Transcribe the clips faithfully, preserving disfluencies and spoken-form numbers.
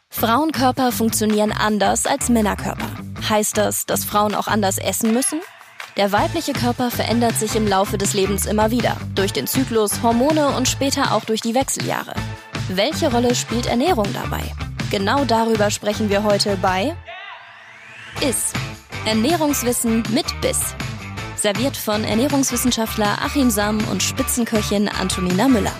Frauenkörper funktionieren anders als Männerkörper. Heißt das, dass Frauen auch anders essen müssen? Der weibliche Körper verändert sich im Laufe des Lebens immer wieder. Durch den Zyklus, Hormone und später auch durch die Wechseljahre. Welche Rolle spielt Ernährung dabei? Genau darüber sprechen wir heute bei Iss. Ernährungswissen mit Biss. Serviert von Ernährungswissenschaftler Achim Samm und Spitzenköchin Antonina Müller.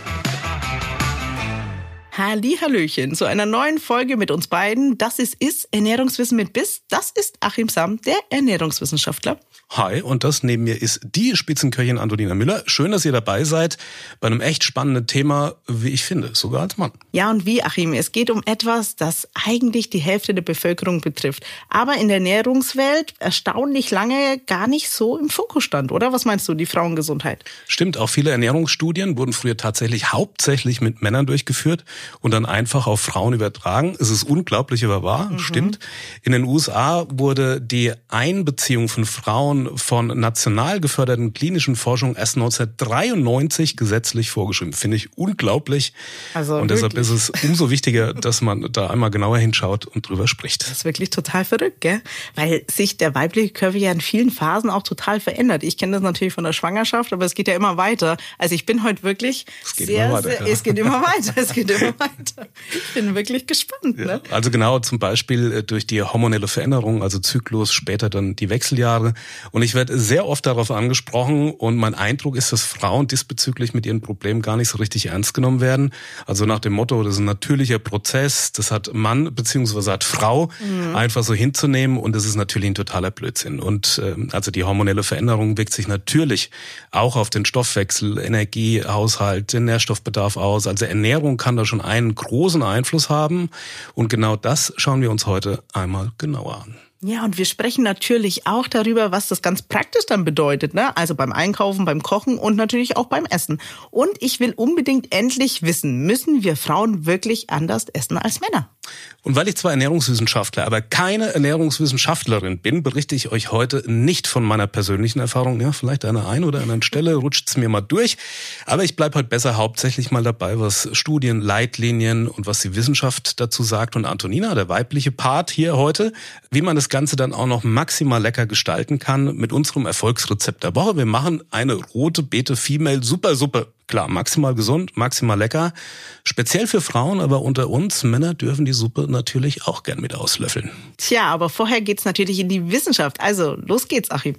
Hallihallöchen zu einer neuen Folge mit uns beiden. Das ist Iss, Ernährungswissen mit Biss. Das ist Achim Samm, der Ernährungswissenschaftler. Hi, und das neben mir ist die Spitzenköchin Antonina Müller. Schön, dass ihr dabei seid bei einem echt spannenden Thema, wie ich finde, sogar als Mann. Ja, und wie, Achim? Es geht um etwas, das eigentlich die Hälfte der Bevölkerung betrifft, aber in der Ernährungswelt erstaunlich lange gar nicht so im Fokus stand, oder? Was meinst du, die Frauengesundheit? Stimmt, auch viele Ernährungsstudien wurden früher tatsächlich hauptsächlich mit Männern durchgeführt und dann einfach auf Frauen übertragen. Es ist unglaublich, aber wahr, mhm. Stimmt. In den U S A wurde die Einbeziehung von Frauen von national geförderten klinischen Forschung erst neunzehnhundertdreiundneunzig gesetzlich vorgeschrieben. Finde ich unglaublich. Also und deshalb wirklich. Ist es umso wichtiger, dass man da einmal genauer hinschaut und drüber spricht. Das ist wirklich total verrückt, gell? Weil sich der weibliche Körper ja in vielen Phasen auch total verändert. Ich kenne das natürlich von der Schwangerschaft, aber es geht ja immer weiter. Also ich bin heute wirklich es geht sehr, immer weiter, sehr, ja. es geht immer weiter, es geht immer weiter. Ich bin wirklich gespannt. Ja, ne? Also genau, zum Beispiel durch die hormonelle Veränderung, also Zyklus, später dann die Wechseljahre. Und ich werde sehr oft darauf angesprochen und mein Eindruck ist, dass Frauen diesbezüglich mit ihren Problemen gar nicht so richtig ernst genommen werden. Also nach dem Motto, das ist ein natürlicher Prozess, das hat Mann bzw. hat Frau mhm. einfach so hinzunehmen und das ist natürlich ein totaler Blödsinn. Und äh, also die hormonelle Veränderung wirkt sich natürlich auch auf den Stoffwechsel, Energiehaushalt, den Nährstoffbedarf aus. Also Ernährung kann da schon einen großen Einfluss haben und genau das schauen wir uns heute einmal genauer an. Ja, und wir sprechen natürlich auch darüber, was das ganz praktisch dann bedeutet, ne? Also beim Einkaufen, beim Kochen und natürlich auch beim Essen. Und ich will unbedingt endlich wissen, müssen wir Frauen wirklich anders essen als Männer? Und weil ich zwar Ernährungswissenschaftler, aber keine Ernährungswissenschaftlerin bin, berichte ich euch heute nicht von meiner persönlichen Erfahrung. Ja, vielleicht an der einen oder anderen Stelle rutscht es mir mal durch. Aber ich bleibe heute besser hauptsächlich mal dabei, was Studien, Leitlinien und was die Wissenschaft dazu sagt. Und Antonina, der weibliche Part hier heute, wie man das Ganze dann auch noch maximal lecker gestalten kann mit unserem Erfolgsrezept der Woche. Wir machen eine rote Beete Female Supersuppe. Klar, maximal gesund, maximal lecker. Speziell für Frauen, aber unter uns, Männer dürfen die Suppe natürlich auch gern mit auslöffeln. Tja, aber vorher geht's natürlich in die Wissenschaft. Also, los geht's, Achim.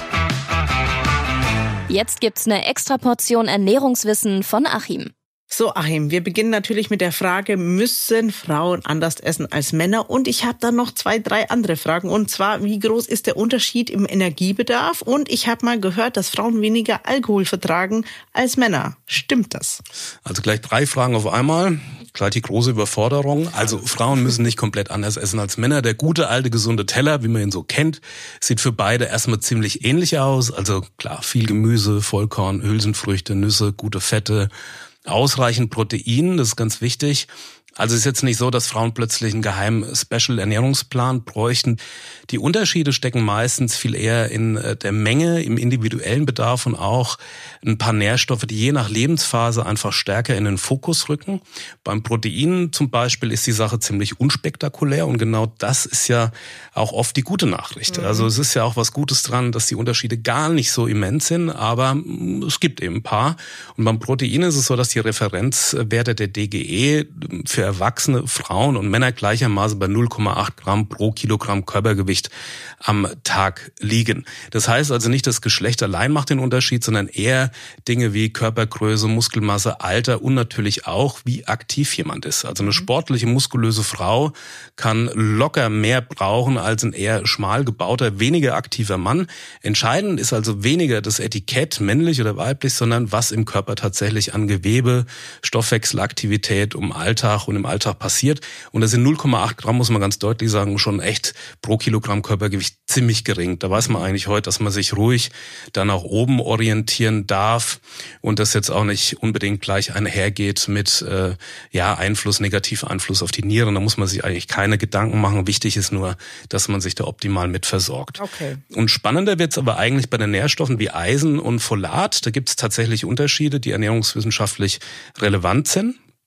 Jetzt gibt's eine extra Portion Ernährungswissen von Achim. So, Achim, wir beginnen natürlich mit der Frage, müssen Frauen anders essen als Männer? Und ich habe dann noch zwei, drei andere Fragen. Und zwar, wie groß ist der Unterschied im Energiebedarf? Und ich habe mal gehört, dass Frauen weniger Alkohol vertragen als Männer. Stimmt das? Also gleich drei Fragen auf einmal. Gleich die große Überforderung. Also Frauen müssen nicht komplett anders essen als Männer. Der gute, alte, gesunde Teller, wie man ihn so kennt, sieht für beide erstmal ziemlich ähnlich aus. Also klar, viel Gemüse, Vollkorn, Hülsenfrüchte, Nüsse, gute Fette, ausreichend Protein, das ist ganz wichtig. Also es ist jetzt nicht so, dass Frauen plötzlich einen geheimen Special-Ernährungsplan bräuchten. Die Unterschiede stecken meistens viel eher in der Menge, im individuellen Bedarf und auch ein paar Nährstoffe, die je nach Lebensphase einfach stärker in den Fokus rücken. Beim Protein zum Beispiel ist die Sache ziemlich unspektakulär und genau das ist ja auch oft die gute Nachricht. Mhm. Also es ist ja auch was Gutes dran, dass die Unterschiede gar nicht so immens sind, aber es gibt eben ein paar. Und beim Protein ist es so, dass die Referenzwerte der D G E für erwachsene Frauen und Männer gleichermaßen bei null Komma acht Gramm pro Kilogramm Körpergewicht am Tag liegen. Das heißt also nicht, das Geschlecht allein macht den Unterschied, sondern eher Dinge wie Körpergröße, Muskelmasse, Alter und natürlich auch, wie aktiv jemand ist. Also eine sportliche, muskulöse Frau kann locker mehr brauchen als ein eher schmal gebauter, weniger aktiver Mann. Entscheidend ist also weniger das Etikett, männlich oder weiblich, sondern was im Körper tatsächlich an Gewebe, Stoffwechselaktivität um Alltag und im Alltag passiert. Und das sind null Komma acht Gramm, muss man ganz deutlich sagen, schon echt pro Kilogramm Körpergewicht ziemlich gering. Da weiß man eigentlich heute, dass man sich ruhig dann nach oben orientieren darf und das jetzt auch nicht unbedingt gleich einhergeht mit äh, ja Einfluss, negativer Einfluss auf die Nieren. Da muss man sich eigentlich keine Gedanken machen. Wichtig ist nur, dass man sich da optimal mit versorgt. Okay. Und spannender wird's aber eigentlich bei den Nährstoffen wie Eisen und Folat. Da gibt's tatsächlich Unterschiede, die ernährungswissenschaftlich relevant sind.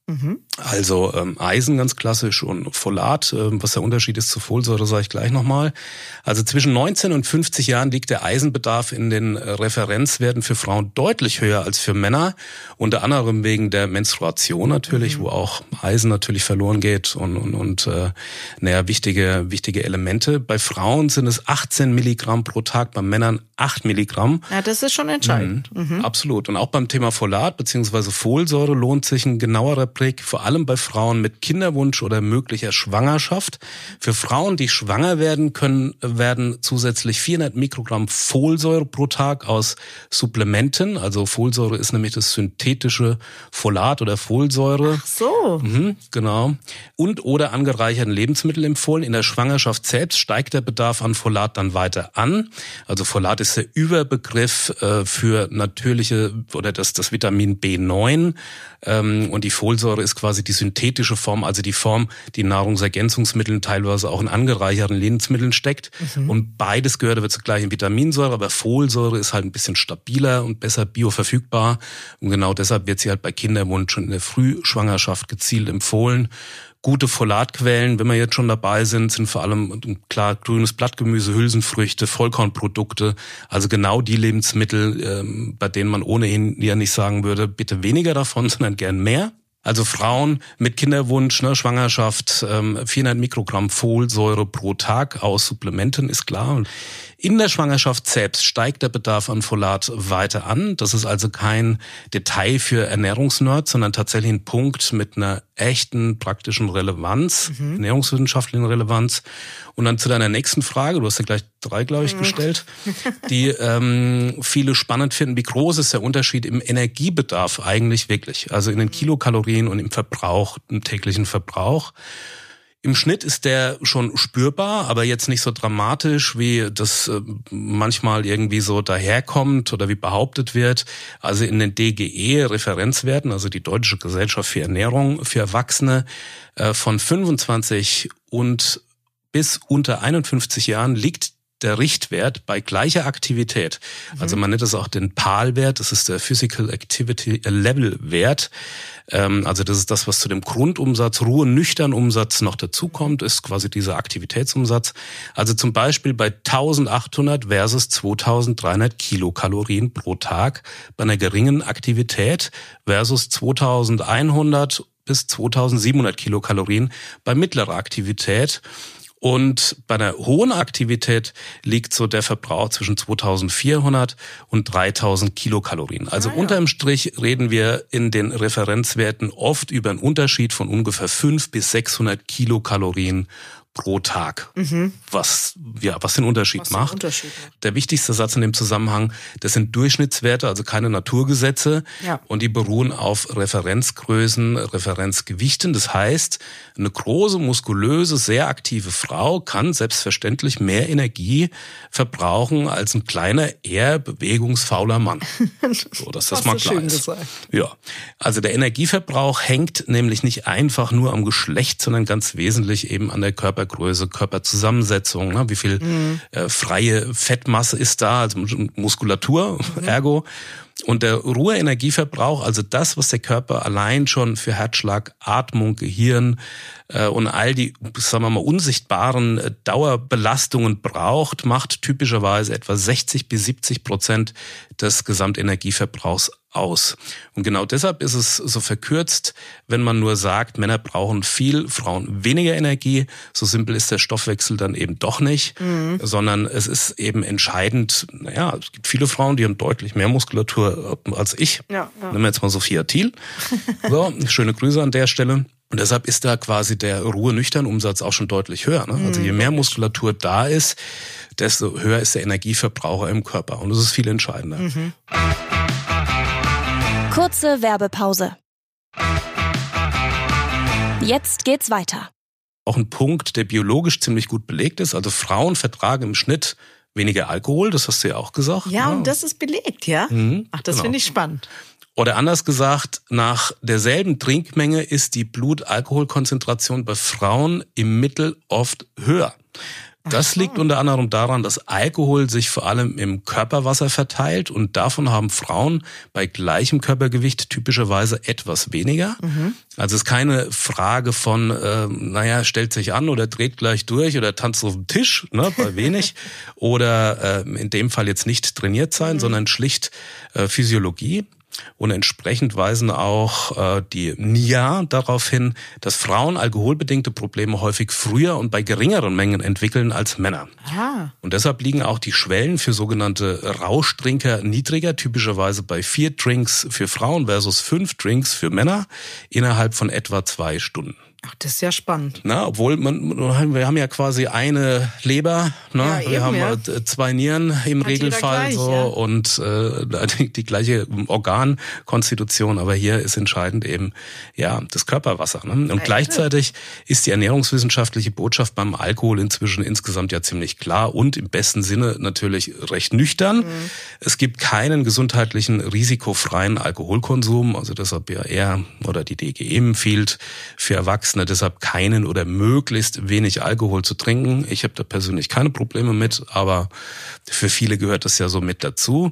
Mhm. Also ähm, Eisen ganz klassisch und Folat, ähm, was der Unterschied ist zu Folsäure, sage ich gleich nochmal. Also zwischen neunzehn und fünfzig Jahren liegt der Eisenbedarf in den äh, Referenzwerten für Frauen deutlich höher als für Männer. Unter anderem wegen der Menstruation natürlich, mhm. wo auch Eisen natürlich verloren geht und und, und äh, naja, wichtige wichtige Elemente. Bei Frauen sind es achtzehn Milligramm pro Tag, bei Männern acht Milligramm. Ja, das ist schon entscheidend. Mhm. Mhm. Absolut. Und auch beim Thema Folat bzw. Folsäure lohnt sich ein genauerer Blick, vor allem bei Frauen mit Kinderwunsch oder möglicher Schwangerschaft. Für Frauen, die schwanger werden können, werden zusätzlich vierhundert Mikrogramm Folsäure pro Tag aus Supplementen. Also Folsäure ist nämlich das synthetische Folat oder Folsäure. Ach so. Mhm, genau. Und oder angereicherten Lebensmitteln empfohlen. In der Schwangerschaft selbst steigt der Bedarf an Folat dann weiter an. Also Folat ist der Überbegriff äh, für natürliche oder das, das Vitamin B neun. Ähm, und die Folsäure ist quasi die synthetische Form, also die Form, die in Nahrungsergänzungsmitteln, teilweise auch in angereicherten Lebensmitteln steckt. Mhm. Und beides gehört aber zur gleichen Vitaminsäure, aber Folsäure ist halt ein bisschen stabiler und besser bioverfügbar. Und genau deshalb wird sie halt bei Kinderwunsch und in der Frühschwangerschaft gezielt empfohlen. Gute Folatquellen, wenn wir jetzt schon dabei sind, sind vor allem klar grünes Blattgemüse, Hülsenfrüchte, Vollkornprodukte, also genau die Lebensmittel, ähm, bei denen man ohnehin ja nicht sagen würde, bitte weniger davon, sondern gern mehr. Also Frauen mit Kinderwunsch, ne, Schwangerschaft, ähm, vierhundert Mikrogramm Folsäure pro Tag aus Supplementen, ist klar. In der Schwangerschaft selbst steigt der Bedarf an Folat weiter an. Das ist also kein Detail für Ernährungsnerds, sondern tatsächlich ein Punkt mit einer echten praktischen Relevanz, mhm. ernährungswissenschaftlichen Relevanz. Und dann zu deiner nächsten Frage, du hast ja gleich drei, glaube ich, gestellt, die ähm, viele spannend finden. Wie groß ist der Unterschied im Energiebedarf eigentlich wirklich? Also in den Kilokalorien und im Verbrauch, im täglichen Verbrauch. Im Schnitt ist der schon spürbar, aber jetzt nicht so dramatisch, wie das äh, manchmal irgendwie so daherkommt oder wie behauptet wird. Also in den D G E-Referenzwerten, also die Deutsche Gesellschaft für Ernährung für Erwachsene, äh, von fünfundzwanzig und bis unter einundfünfzig Jahren liegt der Richtwert bei gleicher Aktivität. Mhm. Also man nennt es auch den P A L-Wert, das ist der Physical Activity Level Wert. Ähm, also das ist das, was zu dem Grundumsatz, Ruhe-Nüchtern-Umsatz noch dazukommt, ist quasi dieser Aktivitätsumsatz. Also zum Beispiel bei eintausendachthundert versus zweitausenddreihundert Kilokalorien pro Tag bei einer geringen Aktivität versus zweitausendeinhundert bis zweitausendsiebenhundert Kilokalorien bei mittlerer Aktivität. Und bei einer hohen Aktivität liegt so der Verbrauch zwischen zweitausendvierhundert und dreitausend Kilokalorien. Also ah, ja. unterm Strich reden wir in den Referenzwerten oft über einen Unterschied von ungefähr fünfhundert bis sechshundert Kilokalorien pro Tag, mhm. was ja was den Unterschied was macht. Den Unterschied macht. Der wichtigste Satz in dem Zusammenhang, das sind Durchschnittswerte, also keine Naturgesetze, ja. und die beruhen auf Referenzgrößen, Referenzgewichten. Das heißt, eine große, muskulöse, sehr aktive Frau kann selbstverständlich mehr Energie verbrauchen als ein kleiner, eher bewegungsfauler Mann. So, dass das mal klar ist. Ja, also der Energieverbrauch hängt nämlich nicht einfach nur am Geschlecht, sondern ganz wesentlich eben an der Körper Größe, Körperzusammensetzung, ne? Wie viel mhm. äh, freie Fettmasse ist da, also Muskulatur, mhm. ergo. Und der Ruheenergieverbrauch, also das, was der Körper allein schon für Herzschlag, Atmung, Gehirn äh, und all die, sagen wir mal, unsichtbaren äh, Dauerbelastungen braucht, macht typischerweise etwa sechzig bis siebzig Prozent des Gesamtenergieverbrauchs aus. Und genau deshalb ist es so verkürzt, wenn man nur sagt, Männer brauchen viel, Frauen weniger Energie. So simpel ist der Stoffwechsel dann eben doch nicht, mhm. sondern es ist eben entscheidend, naja, es gibt viele Frauen, die haben deutlich mehr Muskulatur als ich. Ja, ja. Nehmen wir jetzt mal Sophia Thiel. So, schöne Grüße an der Stelle. Und deshalb ist da quasi der Ruhe-Nüchtern-Umsatz auch schon deutlich höher. Ne? Also je mehr Muskulatur da ist, desto höher ist der Energieverbraucher im Körper. Und das ist viel entscheidender. Mhm. Kurze Werbepause. Jetzt geht's weiter. Auch ein Punkt, der biologisch ziemlich gut belegt ist. Also Frauen vertragen im Schnitt weniger Alkohol, das hast du ja auch gesagt. Ja, ja. Und das ist belegt, ja? Mhm, Ach, das genau. finde ich spannend. Oder anders gesagt, nach derselben Trinkmenge ist die Blutalkoholkonzentration bei Frauen im Mittel oft höher. Das liegt unter anderem daran, dass Alkohol sich vor allem im Körperwasser verteilt und davon haben Frauen bei gleichem Körpergewicht typischerweise etwas weniger. Mhm. Also es ist keine Frage von, äh, naja, stellt sich an oder dreht gleich durch oder tanzt auf dem Tisch, ne, bei wenig. Oder äh, in dem Fall jetzt nicht trainiert sein, mhm. sondern schlicht äh, Physiologie. Und entsprechend weisen auch äh, die N I A darauf hin, dass Frauen alkoholbedingte Probleme häufig früher und bei geringeren Mengen entwickeln als Männer. Ah. Und deshalb liegen auch die Schwellen für sogenannte Rauschtrinker niedriger, typischerweise bei vier Drinks für Frauen versus fünf Drinks für Männer innerhalb von etwa zwei Stunden. Ach, das ist ja spannend. Na, obwohl man, wir haben ja quasi eine Leber, ne? Ja, wir eben, haben ja. zwei Nieren im Hat Regelfall gleich, so ja. und äh, die, die gleiche Organkonstitution, aber hier ist entscheidend eben ja das Körperwasser. Ne? Und ja, gleichzeitig ja. ist die ernährungswissenschaftliche Botschaft beim Alkohol inzwischen insgesamt ja ziemlich klar und im besten Sinne natürlich recht nüchtern. Mhm. Es gibt keinen gesundheitlichen risikofreien Alkoholkonsum, also deshalb ja eher oder die D G E empfiehlt für Erwachsene deshalb keinen oder möglichst wenig Alkohol zu trinken. Ich habe da persönlich keine Probleme mit, aber für viele gehört das ja so mit dazu.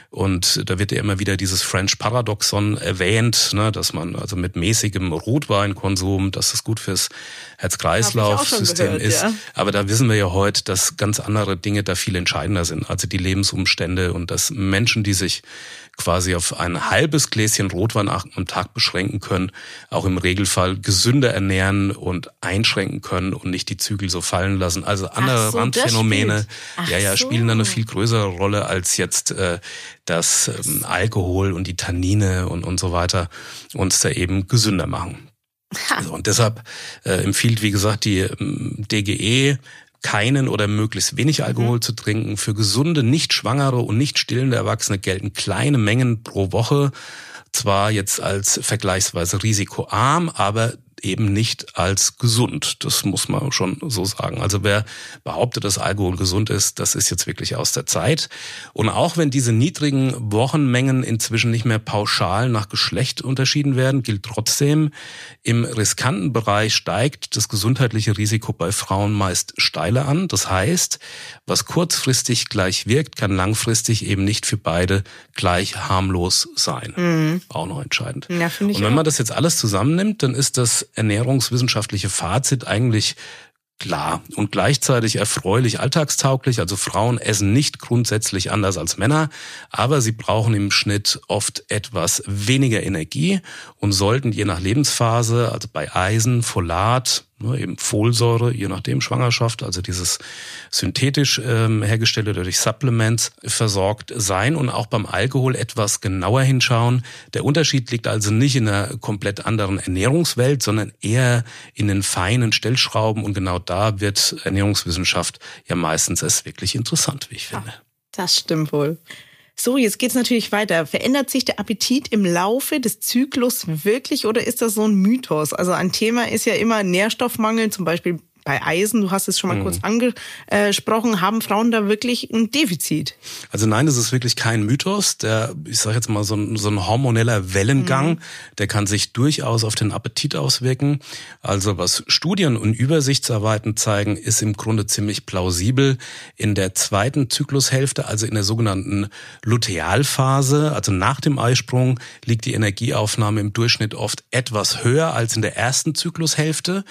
Und da wird ja immer wieder dieses French Paradoxon erwähnt, ne, dass man also mit mäßigem Rotweinkonsum, dass das gut fürs Herz-Kreislauf-System ist. Ja. Aber da wissen wir ja heute, dass ganz andere Dinge da viel entscheidender sind. Also die Lebensumstände und dass Menschen, die sich quasi auf ein halbes Gläschen Rotwein am Tag beschränken können, auch im Regelfall gesünder ernähren und einschränken können und nicht die Zügel so fallen lassen. Also andere so, Randphänomene, ja, ja, so. spielen da eine viel größere Rolle als jetzt äh, das ähm, Alkohol und die Tannine und und so weiter uns da eben gesünder machen. Also, und deshalb äh, empfiehlt, wie gesagt, die ähm, D G E keinen oder möglichst wenig Alkohol mhm. zu trinken. Für gesunde, nicht schwangere und nicht stillende Erwachsene gelten kleine Mengen pro Woche. Zwar jetzt als vergleichsweise risikoarm, aber eben nicht als gesund. Das muss man schon so sagen. Also wer behauptet, dass Alkohol gesund ist, das ist jetzt wirklich aus der Zeit. Und auch wenn diese niedrigen Wochenmengen inzwischen nicht mehr pauschal nach Geschlecht unterschieden werden, gilt trotzdem, im riskanten Bereich steigt das gesundheitliche Risiko bei Frauen meist steiler an. Das heißt, was kurzfristig gleich wirkt, kann langfristig eben nicht für beide gleich harmlos sein. Mhm. Auch noch entscheidend. Ja, finde ich. Und wenn auch. man das jetzt alles zusammennimmt, dann ist das ernährungswissenschaftliche Fazit eigentlich klar und gleichzeitig erfreulich alltagstauglich. Also Frauen essen nicht grundsätzlich anders als Männer, aber sie brauchen im Schnitt oft etwas weniger Energie und sollten je nach Lebensphase, also bei Eisen, Folat, eben Folsäure, je nachdem Schwangerschaft, also dieses synthetisch ähm, hergestellte oder durch Supplements versorgt sein und auch beim Alkohol etwas genauer hinschauen. Der Unterschied liegt also nicht in einer komplett anderen Ernährungswelt, sondern eher in den feinen Stellschrauben und genau da wird Ernährungswissenschaft ja meistens erst wirklich interessant, wie ich finde. Ja, das stimmt wohl. So, jetzt geht's natürlich weiter. Verändert sich der Appetit im Laufe des Zyklus wirklich oder ist das so ein Mythos? Also ein Thema ist ja immer Nährstoffmangel, zum Beispiel bei Eisen, du hast es schon mal mhm. kurz angesprochen, haben Frauen da wirklich ein Defizit? Also nein, das ist wirklich kein Mythos. Der, ich sage jetzt mal, so ein, so ein hormoneller Wellengang, mhm. der kann sich durchaus auf den Appetit auswirken. Also was Studien und Übersichtsarbeiten zeigen, ist im Grunde ziemlich plausibel. In der zweiten Zyklushälfte, also in der sogenannten Lutealphase, also nach dem Eisprung, liegt die Energieaufnahme im Durchschnitt oft etwas höher als in der ersten Zyklushälfte.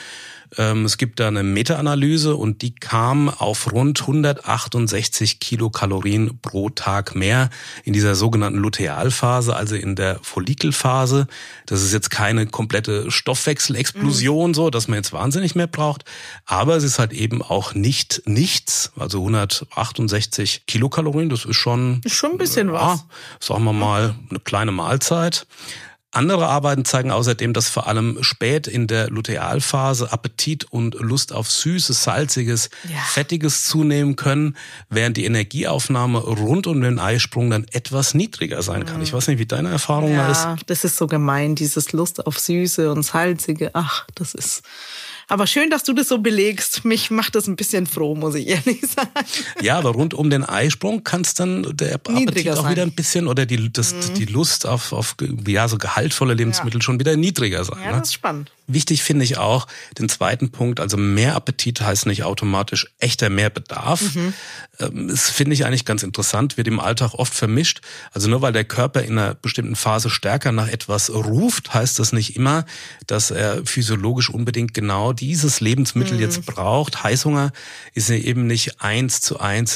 Es gibt da eine Meta-Analyse und die kam auf rund hundertachtundsechzig Kilokalorien pro Tag mehr in dieser sogenannten Lutealphase, also in der Follikelphase. Das ist jetzt keine komplette Stoffwechselexplosion, mhm. so, dass man jetzt wahnsinnig mehr braucht, aber es ist halt eben auch nicht nichts, also hundertachtundsechzig Kilokalorien, das ist schon, ist schon ein bisschen ja, was. Sagen wir mal, eine kleine Mahlzeit. Andere Arbeiten zeigen außerdem, dass vor allem spät in der Lutealphase Appetit und Lust auf Süßes, Salziges, ja. Fettiges zunehmen können, während die Energieaufnahme rund um den Eisprung dann etwas niedriger sein kann. Ich weiß nicht, wie deine Erfahrung ja, da ist. Ja, das ist so gemein, dieses Lust auf Süße und Salzige. Ach, das ist... Aber schön, dass du das so belegst. Mich macht das ein bisschen froh, muss ich ehrlich sagen. Ja, aber rund um den Eisprung kann es dann der Appetit auch sein. Wieder ein bisschen oder die, das, mhm. die Lust auf, auf ja, so gehaltvolle Lebensmittel ja. schon wieder niedriger sein. Ja, ne? das ist spannend. Wichtig finde ich auch den zweiten Punkt, also mehr Appetit heißt nicht automatisch echter Mehrbedarf. Mhm. Das finde ich eigentlich ganz interessant, wird im Alltag oft vermischt. Also nur weil der Körper in einer bestimmten Phase stärker nach etwas ruft, heißt das nicht immer, dass er physiologisch unbedingt genau dieses Lebensmittel mhm. jetzt braucht. Heißhunger ist ja eben nicht eins zu eins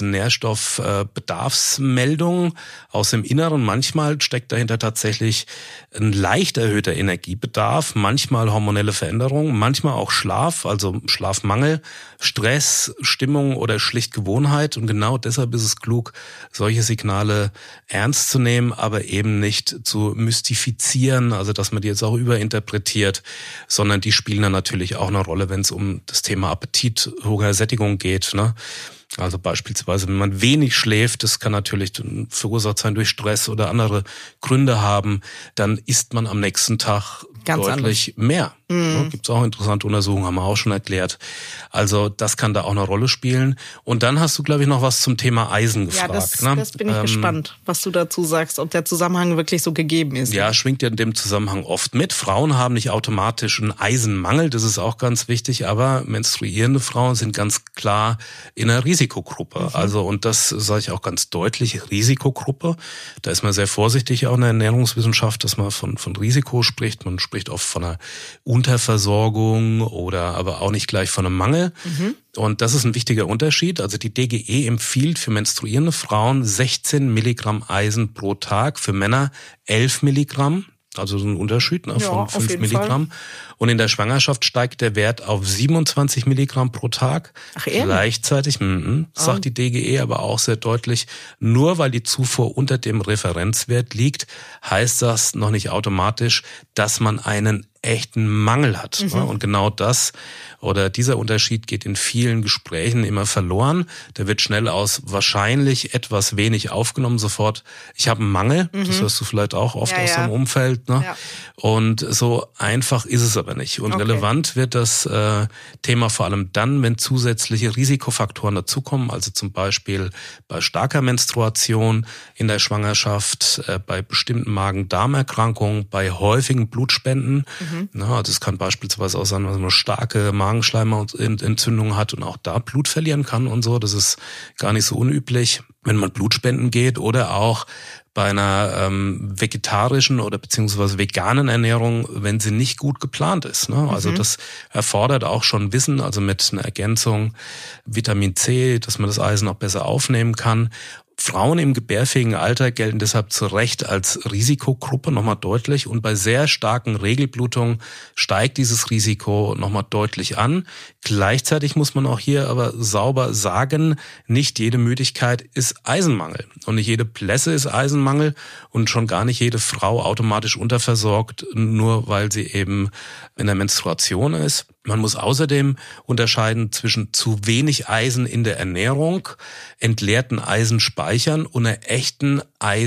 Nährstoffbedarfsmeldung aus dem Inneren. Manchmal steckt dahinter tatsächlich ein leicht erhöhter Energiebedarf, manchmal hormonelle Veränderungen, manchmal auch Schlaf, also Schlafmangel, Stress, Stimmung oder schlicht Gewohnheit. Und genau deshalb ist es klug, solche Signale ernst zu nehmen, aber eben nicht zu mystifizieren, also dass man die jetzt auch überinterpretiert, sondern die spielen dann natürlich auch eine Rolle, wenn es um das Thema Appetit, Hunger, Sättigung geht, ne? Also beispielsweise, wenn man wenig schläft, das kann natürlich verursacht sein durch Stress oder andere Gründe haben, dann isst man am nächsten Tag Ganz deutlich anders. mehr. Mhm. Ja, gibt's auch interessante Untersuchungen, haben wir auch schon erklärt. Also das kann da auch eine Rolle spielen. Und dann hast du, glaube ich, noch was zum Thema Eisen gefragt. Ja, das, ne? das bin ich ähm, gespannt, was du dazu sagst, ob der Zusammenhang wirklich so gegeben ist. Ja, schwingt ja in dem Zusammenhang oft mit. Frauen haben nicht automatisch einen Eisenmangel, das ist auch ganz wichtig, aber menstruierende Frauen sind ganz klar in einer Risikogruppe. Mhm. Also, und das sage ich auch ganz deutlich, Risikogruppe. Da ist man sehr vorsichtig auch in der Ernährungswissenschaft, dass man von, von Risiko spricht. Man spricht oft von einer Unterversorgung oder aber auch nicht gleich von einem Mangel. Mhm. Und das ist ein wichtiger Unterschied. Also die D G E empfiehlt für menstruierende Frauen sechzehn Milligramm Eisen pro Tag, für Männer elf Milligramm. Also so ein Unterschied ne, von ja, fünf Milligramm. Fall. Und in der Schwangerschaft steigt der Wert auf siebenundzwanzig Milligramm pro Tag. Ach, ehrlich? Gleichzeitig, m-m, sagt oh. die D G E aber auch sehr deutlich, nur weil die Zufuhr unter dem Referenzwert liegt, heißt das noch nicht automatisch, dass man einen echten Mangel hat. Mhm. Und genau das oder dieser Unterschied geht in vielen Gesprächen immer verloren. Der wird schnell aus wahrscheinlich etwas wenig aufgenommen sofort. Ich habe einen Mangel, mhm. das hörst du vielleicht auch oft ja, aus ja. deinem Umfeld. Ne? Ja. Und so einfach ist es aber nicht. Und okay. relevant wird das äh, Thema vor allem dann, wenn zusätzliche Risikofaktoren dazukommen, also zum Beispiel bei starker Menstruation in der Schwangerschaft, äh, bei bestimmten Magen-Darm-Erkrankungen, bei häufigen Blutspenden. Mhm. Na, das kann beispielsweise auch sein, wenn man eine starke Magenschleimhautentzündung hat und auch da Blut verlieren kann und so. Das ist gar nicht so unüblich, wenn man Blutspenden geht oder auch bei einer ähm, vegetarischen oder beziehungsweise veganen Ernährung, wenn sie nicht gut geplant ist. Ne? Also mhm. das erfordert auch schon Wissen, also mit einer Ergänzung Vitamin C, dass man das Eisen auch besser aufnehmen kann. Frauen im gebärfähigen Alter gelten deshalb zu Recht als Risikogruppe nochmal deutlich und bei sehr starken Regelblutungen steigt dieses Risiko nochmal deutlich an. Gleichzeitig muss man auch hier aber sauber sagen, nicht jede Müdigkeit ist Eisenmangel und nicht jede Blässe ist Eisenmangel und schon gar nicht jede Frau automatisch unterversorgt, nur weil sie eben in der Menstruation ist. Man muss außerdem unterscheiden zwischen zu wenig Eisen in der Ernährung, entleerten Eisenspeichern und einer echten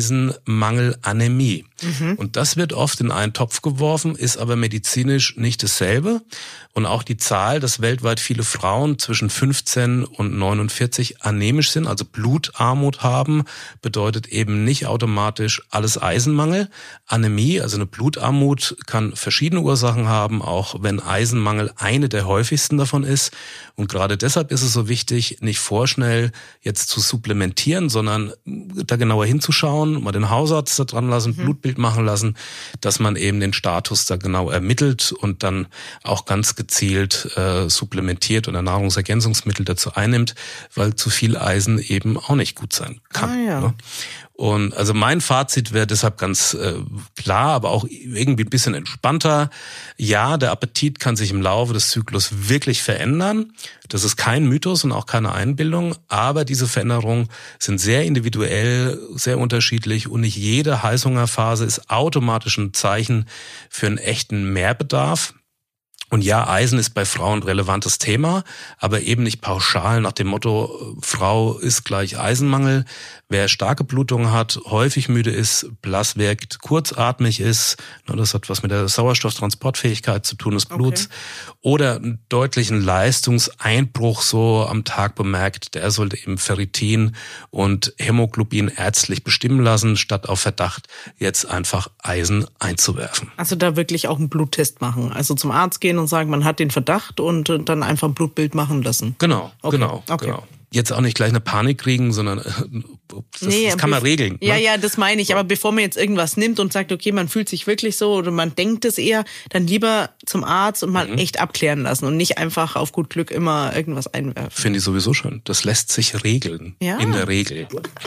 Eisenmangelanämie. Mhm. Und das wird oft in einen Topf geworfen, ist aber medizinisch nicht dasselbe. Und auch die Zahl, dass weltweit viele Frauen zwischen fünfzehn und neunundvierzig anämisch sind, also Blutarmut haben, bedeutet eben nicht automatisch alles Eisenmangel. Anämie, also eine Blutarmut, kann verschiedene Ursachen haben, auch wenn Eisenmangel eine der häufigsten davon ist. Und gerade deshalb ist es so wichtig, nicht vorschnell jetzt zu supplementieren, sondern da genauer hinzuschauen, mal den Hausarzt da dran lassen, mhm. Blutbild machen lassen, dass man eben den Status da genau ermittelt und dann auch ganz gezielt äh, supplementiert oder Nahrungsergänzungsmittel dazu einnimmt, weil zu viel Eisen eben auch nicht gut sein kann. Ah, ja. Ne? Und also mein Fazit wäre deshalb ganz äh, klar, aber auch irgendwie ein bisschen entspannter. Ja, der Appetit kann sich im Laufe des Zyklus wirklich verändern. Das ist kein Mythos und auch keine Einbildung, aber diese Veränderungen sind sehr individuell, sehr unterschiedlich und nicht jede Heißhungerphase ist automatisch ein Zeichen für einen echten Mehrbedarf. Und ja, Eisen ist bei Frauen ein relevantes Thema, aber eben nicht pauschal nach dem Motto, Frau ist gleich Eisenmangel. Wer starke Blutungen hat, häufig müde ist, blass wirkt, kurzatmig ist, das hat was mit der Sauerstofftransportfähigkeit zu tun des Bluts, okay. oder einen deutlichen Leistungseinbruch so am Tag bemerkt, der sollte eben Ferritin und Hämoglobin ärztlich bestimmen lassen, statt auf Verdacht jetzt einfach Eisen einzuwerfen. Also da wirklich auch einen Bluttest machen, also zum Arzt gehen und sagen, man hat den Verdacht und dann einfach ein Blutbild machen lassen. Genau, okay. genau, okay. genau. Jetzt auch nicht gleich eine Panik kriegen, sondern das, nee, das kann man regeln. Ja, ne? ja, das meine ich. Aber bevor man jetzt irgendwas nimmt und sagt, okay, man fühlt sich wirklich so oder man denkt es eher, dann lieber zum Arzt und mal mhm. echt abklären lassen und nicht einfach auf gut Glück immer irgendwas einwerfen. Finde ich sowieso schon. Das lässt sich regeln. Ja. In der Regel.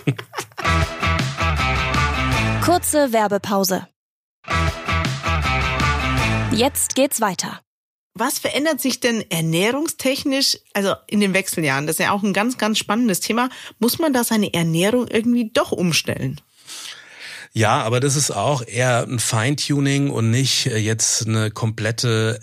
Kurze Werbepause. Jetzt geht's weiter. Was verändert sich denn ernährungstechnisch, also in den Wechseljahren? Das ist ja auch ein ganz, ganz spannendes Thema. Muss man da seine Ernährung irgendwie doch umstellen? Ja, aber das ist auch eher ein Feintuning und nicht jetzt eine komplette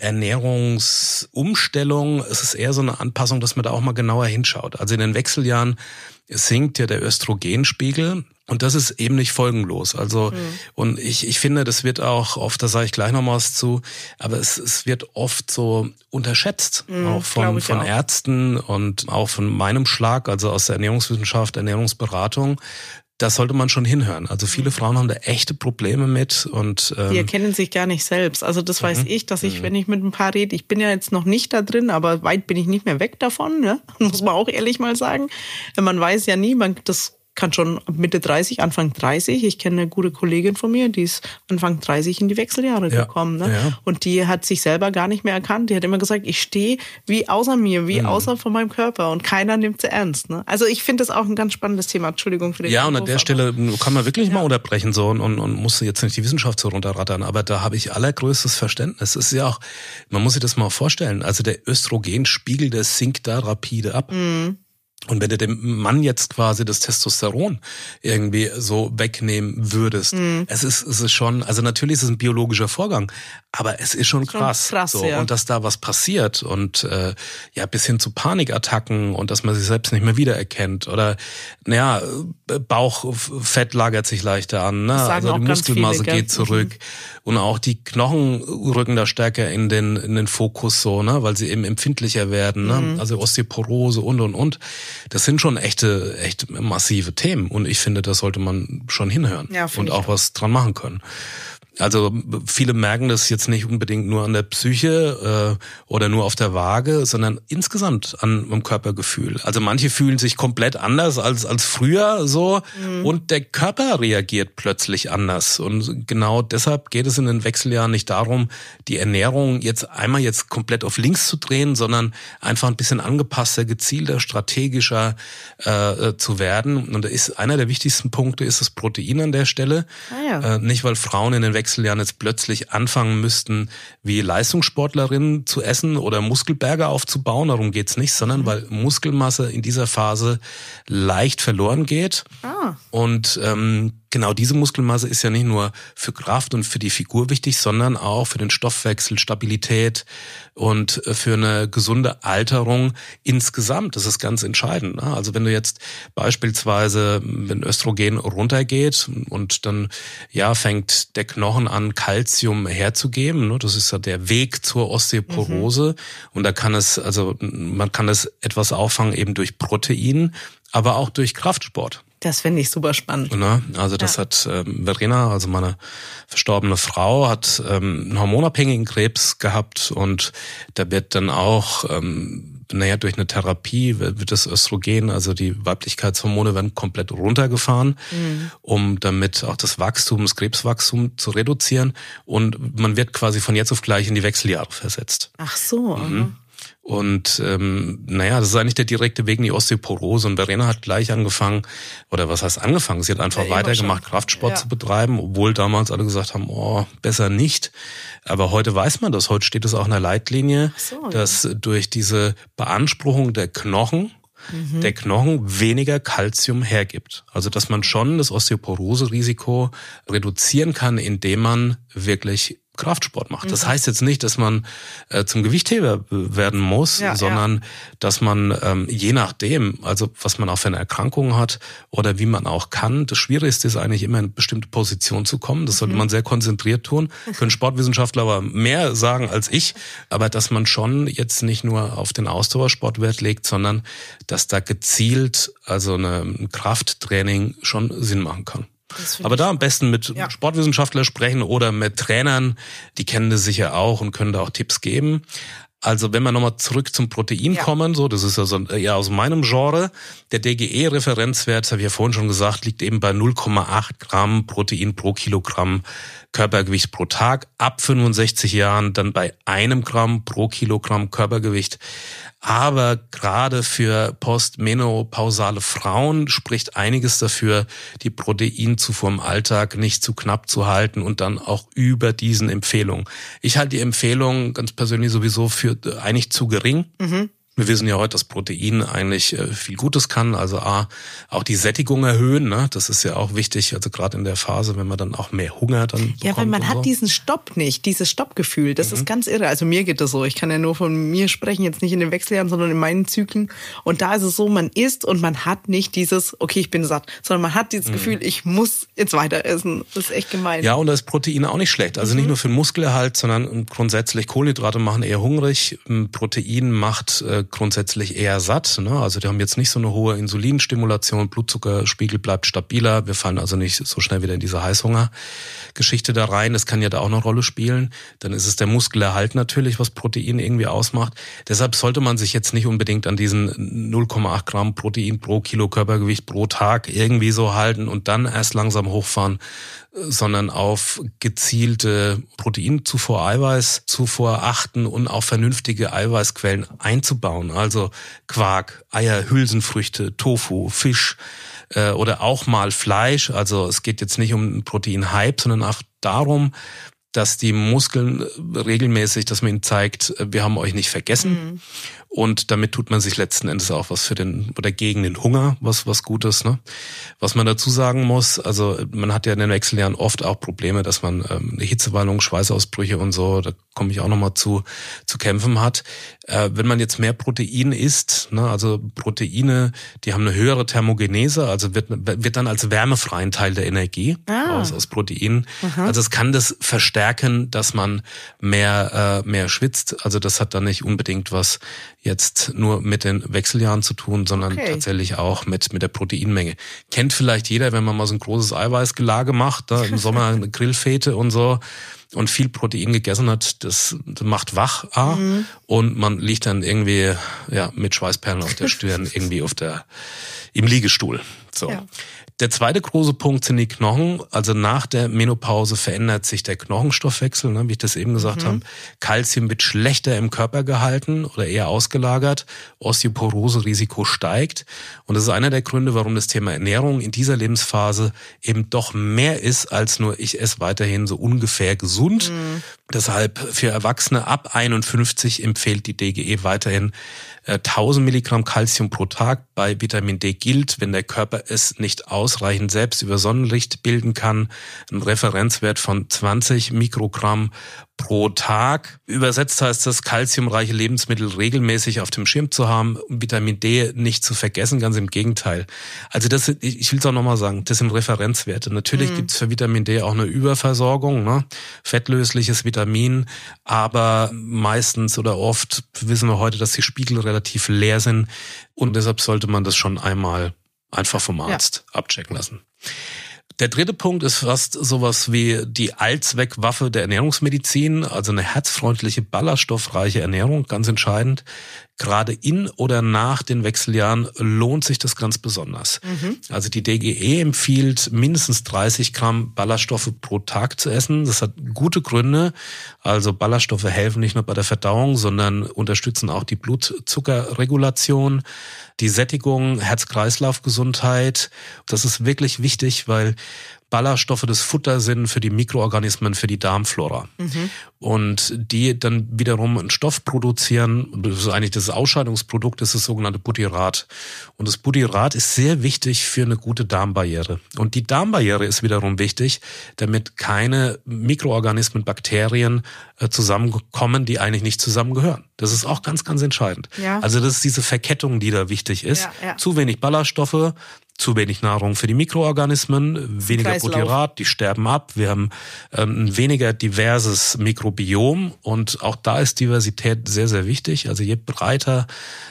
Ernährungsumstellung. Es ist eher so eine Anpassung, dass man da auch mal genauer hinschaut. Also in den Wechseljahren sinkt ja der Östrogenspiegel. Und das ist eben nicht folgenlos. Also, mhm. und ich, ich finde, das wird auch oft, da sage ich gleich noch mal was zu, aber es, es wird oft so unterschätzt, mhm, auch von, von auch. Ärzten und auch von meinem Schlag, also aus der Ernährungswissenschaft, Ernährungsberatung. Da sollte man schon hinhören. Also viele Frauen haben da echte Probleme mit und ähm, die erkennen sich gar nicht selbst. Also das weiß mhm. ich, dass ich, wenn ich mit ein paar rede, ich bin ja jetzt noch nicht da drin, aber weit bin ich nicht mehr weg davon, ne? Muss man auch ehrlich mal sagen. Man weiß ja nie, man das kann schon Mitte dreißig, Anfang dreißig. Ich kenne eine gute Kollegin von mir, die ist Anfang dreißig in die Wechseljahre ja, gekommen. Ne? Ja. Und die hat sich selber gar nicht mehr erkannt. Die hat immer gesagt, ich stehe wie außer mir, wie mhm. außer von meinem Körper und keiner nimmt sie ernst. Ne? Also ich finde das auch ein ganz spannendes Thema. Entschuldigung für den Ja, Anruf, und an der Stelle kann man wirklich ja. mal unterbrechen so und, und, und muss jetzt nicht die Wissenschaft so runterrattern, aber da habe ich allergrößtes Verständnis. Es ist ja auch, man muss sich das mal vorstellen, also der Östrogenspiegel, der sinkt da rapide ab. Mhm. Und wenn du dem Mann jetzt quasi das Testosteron irgendwie so wegnehmen würdest, mhm. es ist es ist schon, also natürlich ist es ein biologischer Vorgang, aber es ist schon krass, schon krass so ja. und dass da was passiert und äh, ja bis hin zu Panikattacken und dass man sich selbst nicht mehr wiedererkennt oder naja, Bauchfett lagert sich leichter an, ne? Also die Muskelmasse viele, geht zurück mhm. und auch die Knochen rücken da stärker in den in den Fokus so, ne, weil sie eben empfindlicher werden, ne? Mhm. Also Osteoporose und und und. Das sind schon echte, echt massive Themen und ich finde, da sollte man schon hinhören ja, und auch, auch was dran machen können. Also viele merken das jetzt nicht unbedingt nur an der Psyche äh, oder nur auf der Waage, sondern insgesamt an dem Körpergefühl. Also manche fühlen sich komplett anders als als früher so mhm. und der Körper reagiert plötzlich anders. Und genau deshalb geht es in den Wechseljahren nicht darum, die Ernährung jetzt einmal jetzt komplett auf links zu drehen, sondern einfach ein bisschen angepasster, gezielter, strategischer äh, zu werden. Und da ist einer der wichtigsten Punkte ist das Protein an der Stelle. Ah ja. äh, nicht, weil Frauen in den Wechseljahren jetzt plötzlich anfangen müssten, wie Leistungssportlerinnen zu essen oder Muskelberge aufzubauen. Darum geht's nicht, sondern mhm. weil Muskelmasse in dieser Phase leicht verloren geht. Ah. Und ähm, genau diese Muskelmasse ist ja nicht nur für Kraft und für die Figur wichtig, sondern auch für den Stoffwechsel, Stabilität und für eine gesunde Alterung insgesamt. Das ist ganz entscheidend. Also wenn du jetzt beispielsweise, wenn Östrogen runtergeht und dann ja fängt der Knochen an, Kalzium herzugeben, das ist ja der Weg zur Osteoporose mhm. und da kann es, also man kann es etwas auffangen eben durch Protein, aber auch durch Kraftsport. Das finde ich super spannend. Ne? Also das ja. hat ähm, Verena, also meine verstorbene Frau, hat ähm, einen hormonabhängigen Krebs gehabt und da wird dann auch, ähm, naja, durch eine Therapie wird das Östrogen, also die Weiblichkeitshormone werden komplett runtergefahren, mhm. um damit auch das Wachstum, das Krebswachstum zu reduzieren und man wird quasi von jetzt auf gleich in die Wechseljahre versetzt. Ach so, mhm. Und ähm, naja, das ist eigentlich der direkte Weg in die Osteoporose. Und Verena hat gleich angefangen, oder was heißt angefangen? Sie hat einfach ja, weitergemacht, Kraftsport ja. zu betreiben, obwohl damals alle gesagt haben, oh, besser nicht. Aber heute weiß man das, heute steht es auch in der Leitlinie, so, dass ja. durch diese Beanspruchung der Knochen, mhm. der Knochen weniger Kalzium hergibt. Also dass man schon das Osteoporose-Risiko reduzieren kann, indem man wirklich Kraftsport macht. Das heißt jetzt nicht, dass man äh, zum Gewichtheber werden muss, ja, sondern ja. dass man ähm, je nachdem, also was man auch für eine Erkrankung hat oder wie man auch kann, das Schwierigste ist eigentlich immer in eine bestimmte Position zu kommen. Das sollte mhm. man sehr konzentriert tun. Können Sportwissenschaftler aber mehr sagen als ich. Aber dass man schon jetzt nicht nur auf den Ausdauersport Wert legt, sondern dass da gezielt also eine, ein Krafttraining schon Sinn machen kann. Aber da am besten mit ja. Sportwissenschaftlern sprechen oder mit Trainern, die kennen das sicher auch und können da auch Tipps geben. Also wenn wir nochmal zurück zum Protein ja. kommen, so das ist also eher aus meinem Genre, der D G E-Referenzwert, das habe ich ja vorhin schon gesagt, liegt eben bei null Komma acht Gramm Protein pro Kilogramm Körpergewicht pro Tag, ab fünfundsechzig Jahren dann bei einem Gramm pro Kilogramm Körpergewicht. Aber gerade für postmenopausale Frauen spricht einiges dafür, die Proteinzufuhr im Alltag nicht zu knapp zu halten und dann auch über diesen Empfehlungen. Ich halte die Empfehlung ganz persönlich sowieso für eigentlich zu gering. Mhm. Wir wissen ja heute, dass Protein eigentlich viel Gutes kann, also A, auch die Sättigung erhöhen, ne? Das ist ja auch wichtig, also gerade in der Phase, wenn man dann auch mehr Hunger dann bekommt. Ja, weil man hat so. diesen Stopp nicht, dieses Stoppgefühl, das mhm. ist ganz irre. Also mir geht das so, ich kann ja nur von mir sprechen, jetzt nicht in den Wechseljahren, sondern in meinen Zyklen. Und da ist es so, man isst und man hat nicht dieses, okay, ich bin satt, sondern man hat dieses mhm. Gefühl, ich muss jetzt weiter essen. Das ist echt gemein. Ja, und da ist Protein auch nicht schlecht. Also mhm. nicht nur für den Muskelerhalt, sondern grundsätzlich Kohlenhydrate machen eher hungrig, Protein macht äh, grundsätzlich eher satt. Ne? Also die haben jetzt nicht so eine hohe Insulinstimulation, Blutzuckerspiegel bleibt stabiler. Wir fallen also nicht so schnell wieder in diese Heißhunger-Geschichte da rein. Das kann ja da auch eine Rolle spielen. Dann ist es der Muskelerhalt natürlich, was Protein irgendwie ausmacht. Deshalb sollte man sich jetzt nicht unbedingt an diesen null Komma acht Gramm Protein pro Kilo Körpergewicht pro Tag irgendwie so halten und dann erst langsam hochfahren, sondern auf gezielte Proteinzufuhr, Eiweißzufuhr achten und auf vernünftige Eiweißquellen einzubauen. Also Quark, Eier, Hülsenfrüchte, Tofu, Fisch äh, oder auch mal Fleisch. Also es geht jetzt nicht um einen Proteinhype, sondern auch darum, dass die Muskeln regelmäßig, dass man ihnen zeigt, wir haben euch nicht vergessen. Mhm. Und damit tut man sich letzten Endes auch was für den oder gegen den Hunger, was was Gutes. Ne? Was man dazu sagen muss, also man hat ja in den Wechseljahren oft auch Probleme, dass man ähm, eine Hitzewallung, Schweißausbrüche und so, da komme ich auch nochmal zu, zu kämpfen hat. Äh, wenn man jetzt mehr Protein isst, ne, also Proteine, die haben eine höhere Thermogenese, also wird wird dann als wärmefreien Teil der Energie ah. aus, aus Proteinen. Mhm. Also es kann das verstärken, dass man mehr äh, mehr schwitzt. Also das hat dann nicht unbedingt was jetzt nur mit den Wechseljahren zu tun, sondern okay. tatsächlich auch mit mit der Proteinmenge. Kennt vielleicht jeder, wenn man mal so ein großes Eiweißgelage macht, da im Sommer eine Grillfete und so und viel Protein gegessen hat, das, das macht wach A, mhm. und man liegt dann irgendwie ja mit Schweißperlen auf der Stirn irgendwie auf der im Liegestuhl. So. Ja. Der zweite große Punkt sind die Knochen. Also nach der Menopause verändert sich der Knochenstoffwechsel, ne, wie ich das eben gesagt mhm. habe. Kalzium wird schlechter im Körper gehalten oder eher ausgelagert. Osteoporose-Risiko steigt. Und das ist einer der Gründe, warum das Thema Ernährung in dieser Lebensphase eben doch mehr ist als nur, ich esse weiterhin so ungefähr gesund. Mhm. Deshalb für Erwachsene ab einundfünfzig empfiehlt die D G E weiterhin tausend Milligramm Kalzium pro Tag. Bei Vitamin D gilt, wenn der Körper es nicht ausreichend selbst über Sonnenlicht bilden kann, ein Referenzwert von zwanzig Mikrogramm pro Tag. Übersetzt heißt das, kalziumreiche Lebensmittel regelmäßig auf dem Schirm zu haben, Vitamin D nicht zu vergessen, ganz im Gegenteil. Also das, ich will es auch nochmal sagen, das sind Referenzwerte. Natürlich mhm. gibt es für Vitamin D auch eine Überversorgung, ne? Fettlösliches Vitamin, aber meistens oder oft wissen wir heute, dass die Spiegel relativ leer sind und deshalb sollte man das schon einmal einfach vom Arzt ja. abchecken lassen. Der dritte Punkt ist fast sowas wie die Allzweckwaffe der Ernährungsmedizin, also eine herzfreundliche, ballaststoffreiche Ernährung, ganz entscheidend. Gerade in oder nach den Wechseljahren lohnt sich das ganz besonders. Mhm. Also die D G E empfiehlt, mindestens dreißig Gramm Ballaststoffe pro Tag zu essen. Das hat gute Gründe. Also Ballaststoffe helfen nicht nur bei der Verdauung, sondern unterstützen auch die Blutzuckerregulation, die Sättigung, Herz-Kreislauf-Gesundheit. Das ist wirklich wichtig, weil Ballaststoffe das Futter sind für die Mikroorganismen, für die Darmflora. Mhm. Und die dann wiederum einen Stoff produzieren, das ist eigentlich das Ausscheidungsprodukt, das ist das sogenannte Butyrat. Und das Butyrat ist sehr wichtig für eine gute Darmbarriere. Und die Darmbarriere ist wiederum wichtig, damit keine Mikroorganismen, Bakterien äh, zusammenkommen, die eigentlich nicht zusammengehören. Das ist auch ganz, ganz entscheidend. Ja. Also das ist diese Verkettung, die da wichtig ist. Ja, ja. Zu wenig Ballaststoffe, zu wenig Nahrung für die Mikroorganismen, weniger Butyrat, die sterben ab. Wir haben ähm, ein weniger diverses Mikrobiom und auch da ist Diversität sehr, sehr wichtig. Also je breiter,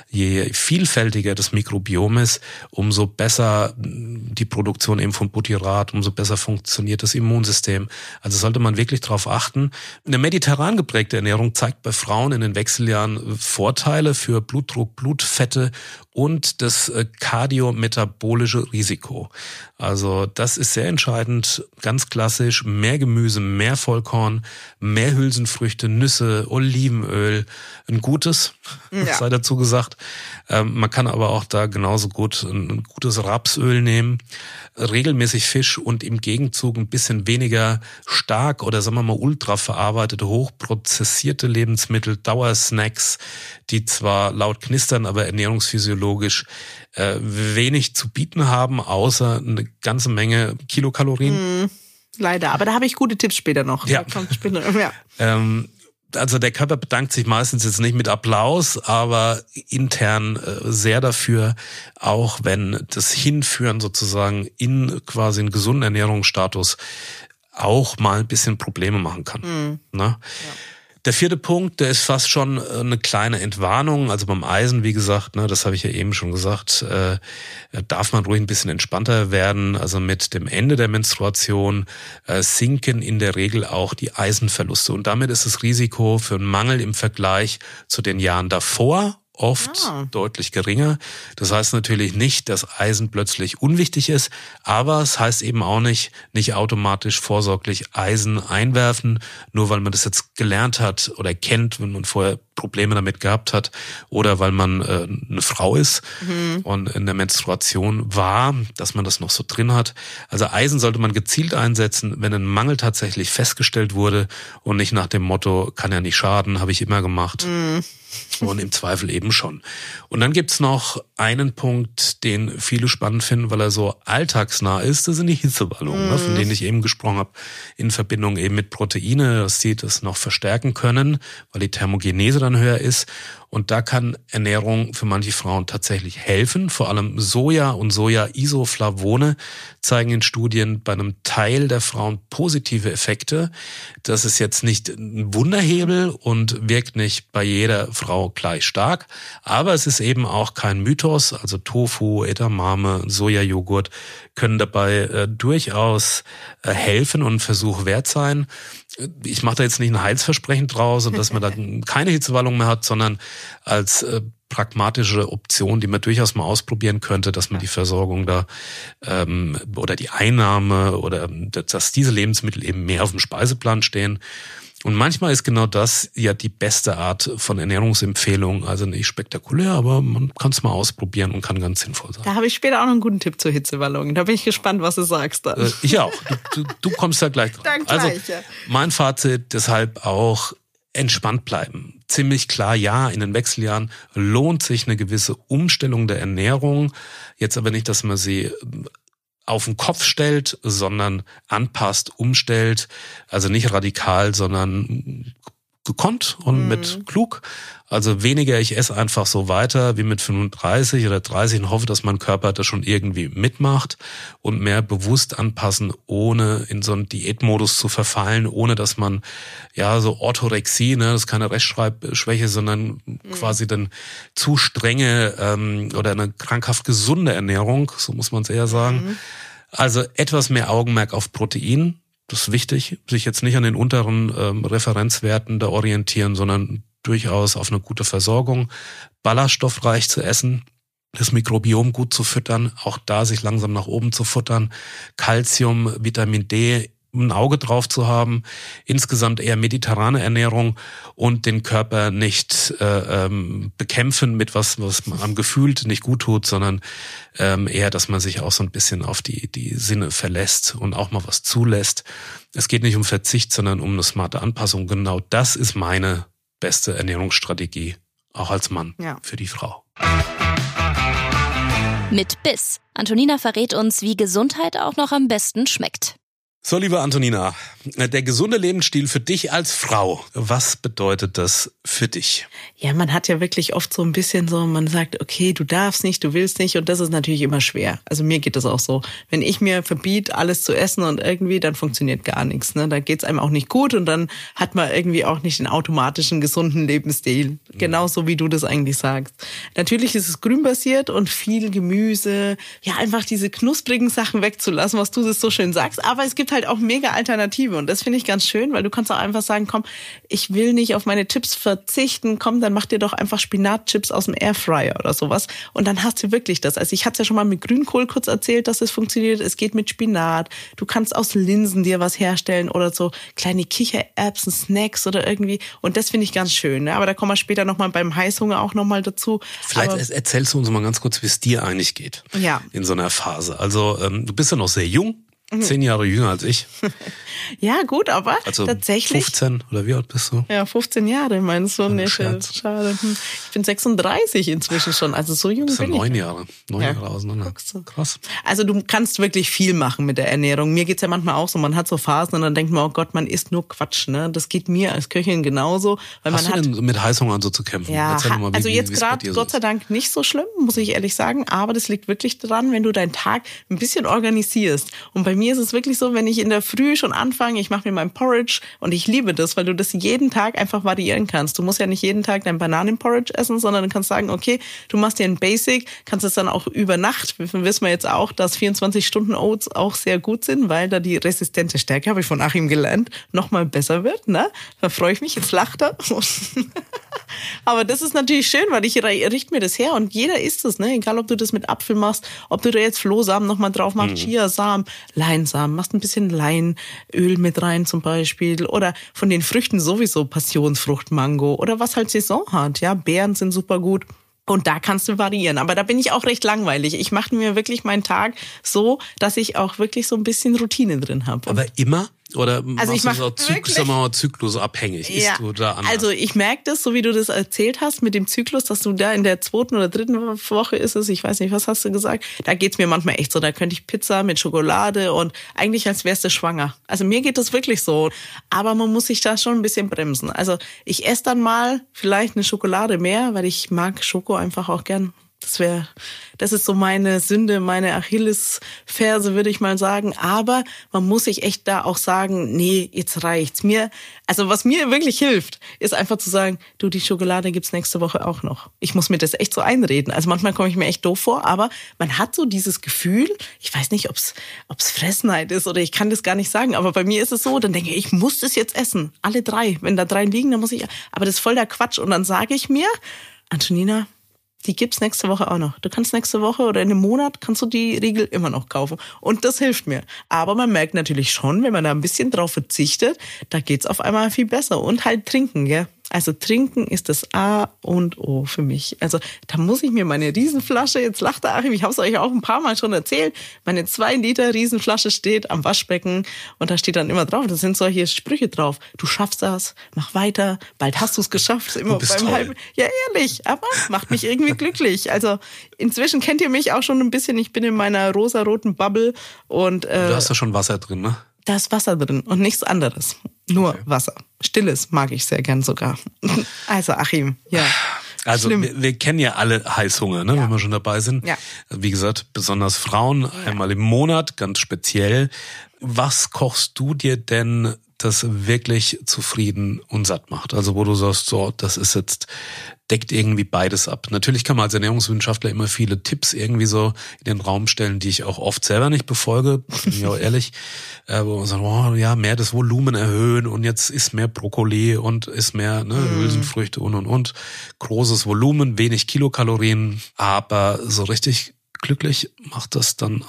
je vielfältiger das Mikrobiom ist, umso besser die Produktion eben von Butyrat, umso besser funktioniert das Immunsystem. Also sollte man wirklich darauf achten. Eine mediterran geprägte Ernährung zeigt bei Frauen in den Wechseljahren Vorteile für Blutdruck, Blutfette und das kardiometabolische Risiko. Also das ist sehr entscheidend, ganz klassisch, mehr Gemüse, mehr Vollkorn, mehr Hülsenfrüchte, Nüsse, Olivenöl, ein gutes, ja. sei dazu gesagt. Ähm, man kann aber auch da genauso gut ein, ein gutes Rapsöl nehmen, regelmäßig Fisch und im Gegenzug ein bisschen weniger stark oder sagen wir mal ultra verarbeitete, hochprozessierte Lebensmittel, Dauersnacks, die zwar laut knistern, aber ernährungsphysiologisch äh, wenig zu bieten haben, außer eine ganze Menge Kilokalorien. Mm, leider, aber da habe ich gute Tipps später noch. Ja. Da kommt später, ja. ähm, Also der Körper bedankt sich meistens jetzt nicht mit Applaus, aber intern äh, sehr dafür, auch wenn das Hinführen sozusagen in quasi einen gesunden Ernährungsstatus auch mal ein bisschen Probleme machen kann. Mhm. Ne? Ja. Der vierte Punkt, der ist fast schon eine kleine Entwarnung. Also beim Eisen, wie gesagt, ne, das habe ich ja eben schon gesagt, äh, darf man ruhig ein bisschen entspannter werden. Also mit dem Ende der Menstruation äh, sinken in der Regel auch die Eisenverluste. Und damit ist das Risiko für einen Mangel im Vergleich zu den Jahren davor oft ah. deutlich geringer. Das heißt natürlich nicht, dass Eisen plötzlich unwichtig ist, aber es heißt eben auch nicht, nicht automatisch vorsorglich Eisen einwerfen, nur weil man das jetzt gelernt hat oder kennt, wenn man vorher Probleme damit gehabt hat oder weil man äh, eine Frau ist mhm. und in der Menstruation war, dass man das noch so drin hat. Also Eisen sollte man gezielt einsetzen, wenn ein Mangel tatsächlich festgestellt wurde und nicht nach dem Motto, kann ja nicht schaden, habe ich immer gemacht. Mhm. Und im Zweifel eben schon. Und dann gibt's noch einen Punkt, den viele spannend finden, weil er so alltagsnah ist. Das sind die Hitzewallungen, mm. ne, von denen ich eben gesprochen habe, in Verbindung eben mit Proteine, dass sie das noch verstärken können, weil die Thermogenese dann höher ist. Und da kann Ernährung für manche Frauen tatsächlich helfen. Vor allem Soja und Soja-Isoflavone zeigen in Studien bei einem Teil der Frauen positive Effekte. Das ist jetzt nicht ein Wunderhebel und wirkt nicht bei jeder Frau gleich stark. Aber es ist eben auch kein Mythos. Also Tofu, Edamame, Sojajoghurt können dabei äh, durchaus äh, helfen und einen Versuch wert sein. Ich mache da jetzt nicht ein Heilsversprechen draus und dass man da keine Hitzewallung mehr hat, sondern als äh, pragmatische Option, die man durchaus mal ausprobieren könnte, dass man die Versorgung da ähm, oder die Einnahme oder dass diese Lebensmittel eben mehr auf dem Speiseplan stehen. Und manchmal ist genau das ja die beste Art von Ernährungsempfehlung. Also nicht spektakulär, aber man kann es mal ausprobieren und kann ganz sinnvoll sein. Da habe ich später auch noch einen guten Tipp zur Hitzewallung. Da bin ich gespannt, was du sagst dann. Äh, ich auch. Du, du, du kommst da gleich dran. Dann gleich, also ja. Mein Fazit deshalb auch entspannt bleiben. Ziemlich klar, ja, in den Wechseljahren lohnt sich eine gewisse Umstellung der Ernährung. Jetzt aber nicht, dass man sie auf den Kopf stellt, sondern anpasst, umstellt. Also nicht radikal, sondern gekonnt und mhm. mit klug. Also weniger, ich esse einfach so weiter wie mit fünfunddreißig oder dreißig und hoffe, dass mein Körper das schon irgendwie mitmacht und mehr bewusst anpassen, ohne in so einen Diätmodus zu verfallen, ohne dass man ja so Orthorexie, ne, das ist keine Rechtschreibschwäche, sondern mhm. quasi dann zu strenge ähm, oder eine krankhaft gesunde Ernährung, so muss man es eher sagen. Mhm. Also etwas mehr Augenmerk auf Protein. Das ist wichtig, sich jetzt nicht an den unteren ähm, Referenzwerten da orientieren, sondern durchaus auf eine gute Versorgung, ballaststoffreich zu essen, das Mikrobiom gut zu füttern, auch da sich langsam nach oben zu futtern, Calcium, Vitamin D ein Auge drauf zu haben, insgesamt eher mediterrane Ernährung und den Körper nicht äh, ähm, bekämpfen mit was, was man am gefühlt nicht gut tut, sondern ähm, eher, dass man sich auch so ein bisschen auf die die Sinne verlässt und auch mal was zulässt. Es geht nicht um Verzicht, sondern um eine smarte Anpassung. Genau das ist meine beste Ernährungsstrategie, auch als Mann, ja, für die Frau. Mit Biss. Antonina verrät uns, wie Gesundheit auch noch am besten schmeckt. So, liebe Antonina, der gesunde Lebensstil für dich als Frau, was bedeutet das für dich? Ja, man hat ja wirklich oft so ein bisschen so, man sagt, okay, du darfst nicht, du willst nicht, und das ist natürlich immer schwer. Also mir geht das auch so. Wenn ich mir verbiete, alles zu essen und irgendwie, dann funktioniert gar nichts. Ne? Da geht's einem auch nicht gut und dann hat man irgendwie auch nicht den automatischen gesunden Lebensstil. Mhm. Genauso wie du das eigentlich sagst. Natürlich ist es grünbasiert und viel Gemüse, ja, einfach diese knusprigen Sachen wegzulassen, was du das so schön sagst, aber es gibt halt auch mega Alternative und das finde ich ganz schön, weil du kannst auch einfach sagen, komm, ich will nicht auf meine Chips verzichten, komm, dann mach dir doch einfach Spinatchips aus dem Airfryer oder sowas und dann hast du wirklich das. Also ich hatte es ja schon mal mit Grünkohl kurz erzählt, dass es funktioniert, es geht mit Spinat, du kannst aus Linsen dir was herstellen oder so kleine Kichererbsen, Snacks oder irgendwie und das finde ich ganz schön, ne? Aber da kommen wir später nochmal beim Heißhunger auch nochmal dazu. Vielleicht Aber erzählst du uns mal ganz kurz, wie es dir eigentlich geht, ja, in so einer Phase. Also ähm, du bist ja noch sehr jung. Zehn Jahre jünger als ich. Ja, gut, aber also tatsächlich. fünfzehn oder wie alt bist du? Ja, fünfzehn Jahre, meinst du? Nee, schade. Ich bin sechsunddreißig inzwischen schon, also so jung bin ich. Neun Jahre, neun ja. Jahre auseinander. Krass. Also du kannst wirklich viel machen mit der Ernährung. Mir geht's ja manchmal auch so, man hat so Phasen und dann denkt man, oh Gott, man isst nur Quatsch, ne? Das geht mir als Köchin genauso. Weil Hast man du hat, denn mit Heißhunger so zu kämpfen? Ja, mal, wie, also jetzt gerade Gott sei Dank nicht so schlimm, muss ich ehrlich sagen, aber das liegt wirklich daran, wenn du deinen Tag ein bisschen organisierst. Und bei mir ist es wirklich so, wenn ich in der Früh schon anfange, ich mache mir mein Porridge und ich liebe das, weil du das jeden Tag einfach variieren kannst. Du musst ja nicht jeden Tag dein Bananenporridge essen, sondern du kannst sagen, okay, du machst dir ein Basic, kannst es dann auch über Nacht, wissen wir jetzt auch, dass vierundzwanzig Stunden Oats auch sehr gut sind, weil da die resistente Stärke, habe ich von Achim gelernt, nochmal besser wird, ne? Da freue ich mich, jetzt lacht er. Aber das ist natürlich schön, weil ich richte mir das her und jeder isst es, ne? Egal, ob du das mit Apfel machst, ob du da jetzt Flohsamen nochmal drauf machst, mhm. Chiasamen, Leinsamen, machst ein bisschen Leinöl mit rein zum Beispiel oder von den Früchten sowieso Passionsfrucht, Mango oder was halt Saison hat, ja, Beeren sind super gut. Und da kannst du variieren. Aber da bin ich auch recht langweilig. Ich mache mir wirklich meinen Tag so, dass ich auch wirklich so ein bisschen Routine drin habe. Aber immer? Oder also ich machst du das Zyklus, sagen wir mal, zyklusabhängig? Ja, Isst du da anders? Also ich merke das, so wie du das erzählt hast mit dem Zyklus, dass du da in der zweiten oder dritten Woche ist es, ich weiß nicht, was hast du gesagt? Da geht's mir manchmal echt so, da könnte ich Pizza mit Schokolade und eigentlich als wärst du schwanger. Also mir geht das wirklich so. Aber man muss sich da schon ein bisschen bremsen. Also ich esse dann mal vielleicht eine Schokolade mehr, weil ich mag Schoko einfach auch gern. Das wäre, das ist so meine Sünde, meine Achillesferse, würde ich mal sagen. Aber man muss sich echt da auch sagen, nee, jetzt reicht's mir. Also was mir wirklich hilft, ist einfach zu sagen, du, die Schokolade gibt's nächste Woche auch noch. Ich muss mir das echt so einreden. Also manchmal komme ich mir echt doof vor, aber man hat so dieses Gefühl, ich weiß nicht, ob's, ob's Fressneid ist oder ich kann das gar nicht sagen, aber bei mir ist es so, dann denke ich, ich muss das jetzt essen. Alle drei. Wenn da drei liegen, dann muss ich, aber das ist voll der Quatsch. Und dann sage ich mir, Antonina, die gibt's nächste Woche auch noch. Du kannst nächste Woche oder in einem Monat kannst du die Riegel immer noch kaufen. Und das hilft mir. Aber man merkt natürlich schon, wenn man da ein bisschen drauf verzichtet, da geht's auf einmal viel besser. Und halt trinken, gell? Also trinken ist das A und O für mich. Also da muss ich mir meine Riesenflasche, jetzt lacht der Achim, ich habe es euch auch ein paar Mal schon erzählt, meine zwei Liter Riesenflasche steht am Waschbecken und da steht dann immer drauf, da sind solche Sprüche drauf. Du schaffst das, mach weiter, bald hast du es geschafft. Immer du bist beim toll. Halben. Ja, ehrlich, aber macht mich irgendwie glücklich. Also inzwischen kennt ihr mich auch schon ein bisschen, ich bin in meiner rosaroten Bubble und äh, du hast ja schon Wasser drin, ne? Da ist Wasser drin und nichts anderes. Nur okay. Wasser. Stilles mag ich sehr gern sogar. Also Achim, ja. Also wir, wir kennen ja alle Heißhunger, ne, ja. wenn wir schon dabei sind. Ja. Wie gesagt, besonders Frauen, ja. einmal im Monat, ganz speziell. Was kochst du dir denn, das wirklich zufrieden und satt macht? Also wo du sagst, so, das ist jetzt, deckt irgendwie beides ab. Natürlich kann man als Ernährungswissenschaftler immer viele Tipps irgendwie so in den Raum stellen, die ich auch oft selber nicht befolge, bin ich auch ehrlich, äh, wo man sagt, oh, ja, mehr das Volumen erhöhen und jetzt isst mehr Brokkoli und isst mehr ne, mm. Hülsenfrüchte und und und. Großes Volumen, wenig Kilokalorien, aber so richtig glücklich macht das dann auch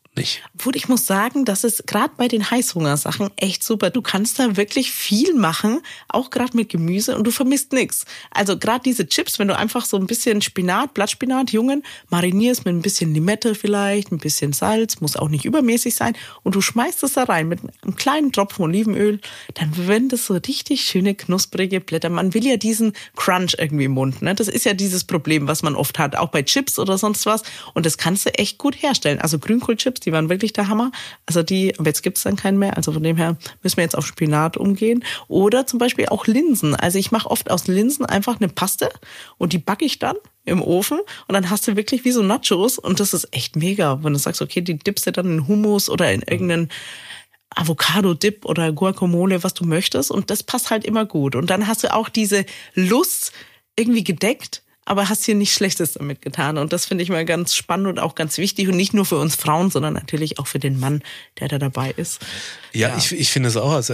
nicht. Obwohl, ich muss sagen, das ist gerade bei den Heißhungersachen echt super. Du kannst da wirklich viel machen, auch gerade mit Gemüse und du vermisst nichts. Also gerade diese Chips, wenn du einfach so ein bisschen Spinat, Blattspinat, Jungen, marinierst mit ein bisschen Limette vielleicht, ein bisschen Salz, muss auch nicht übermäßig sein und du schmeißt es da rein mit einem kleinen Tropfen Olivenöl, dann werden das so richtig schöne, knusprige Blätter. Man will ja diesen Crunch irgendwie im Mund, ne? Das ist ja dieses Problem, was man oft hat, auch bei Chips oder sonst was und das kannst du echt gut herstellen. Also Grünkohlchips, die waren wirklich der Hammer. Also die, aber jetzt gibt es dann keinen mehr. Also von dem her müssen wir jetzt auf Spinat umgehen. Oder zum Beispiel auch Linsen. Also ich mache oft aus Linsen einfach eine Paste und die backe ich dann im Ofen und dann hast du wirklich wie so Nachos und das ist echt mega. Wenn du sagst, okay, die dippst du dann in Hummus oder in irgendeinen Avocado-Dip oder Guacamole, was du möchtest und das passt halt immer gut. Und dann hast du auch diese Lust irgendwie gedeckt, aber hast hier nichts Schlechtes damit getan. Und das finde ich mal ganz spannend und auch ganz wichtig. Und nicht nur für uns Frauen, sondern natürlich auch für den Mann, der da dabei ist. Ja, ja. ich, ich finde es auch aus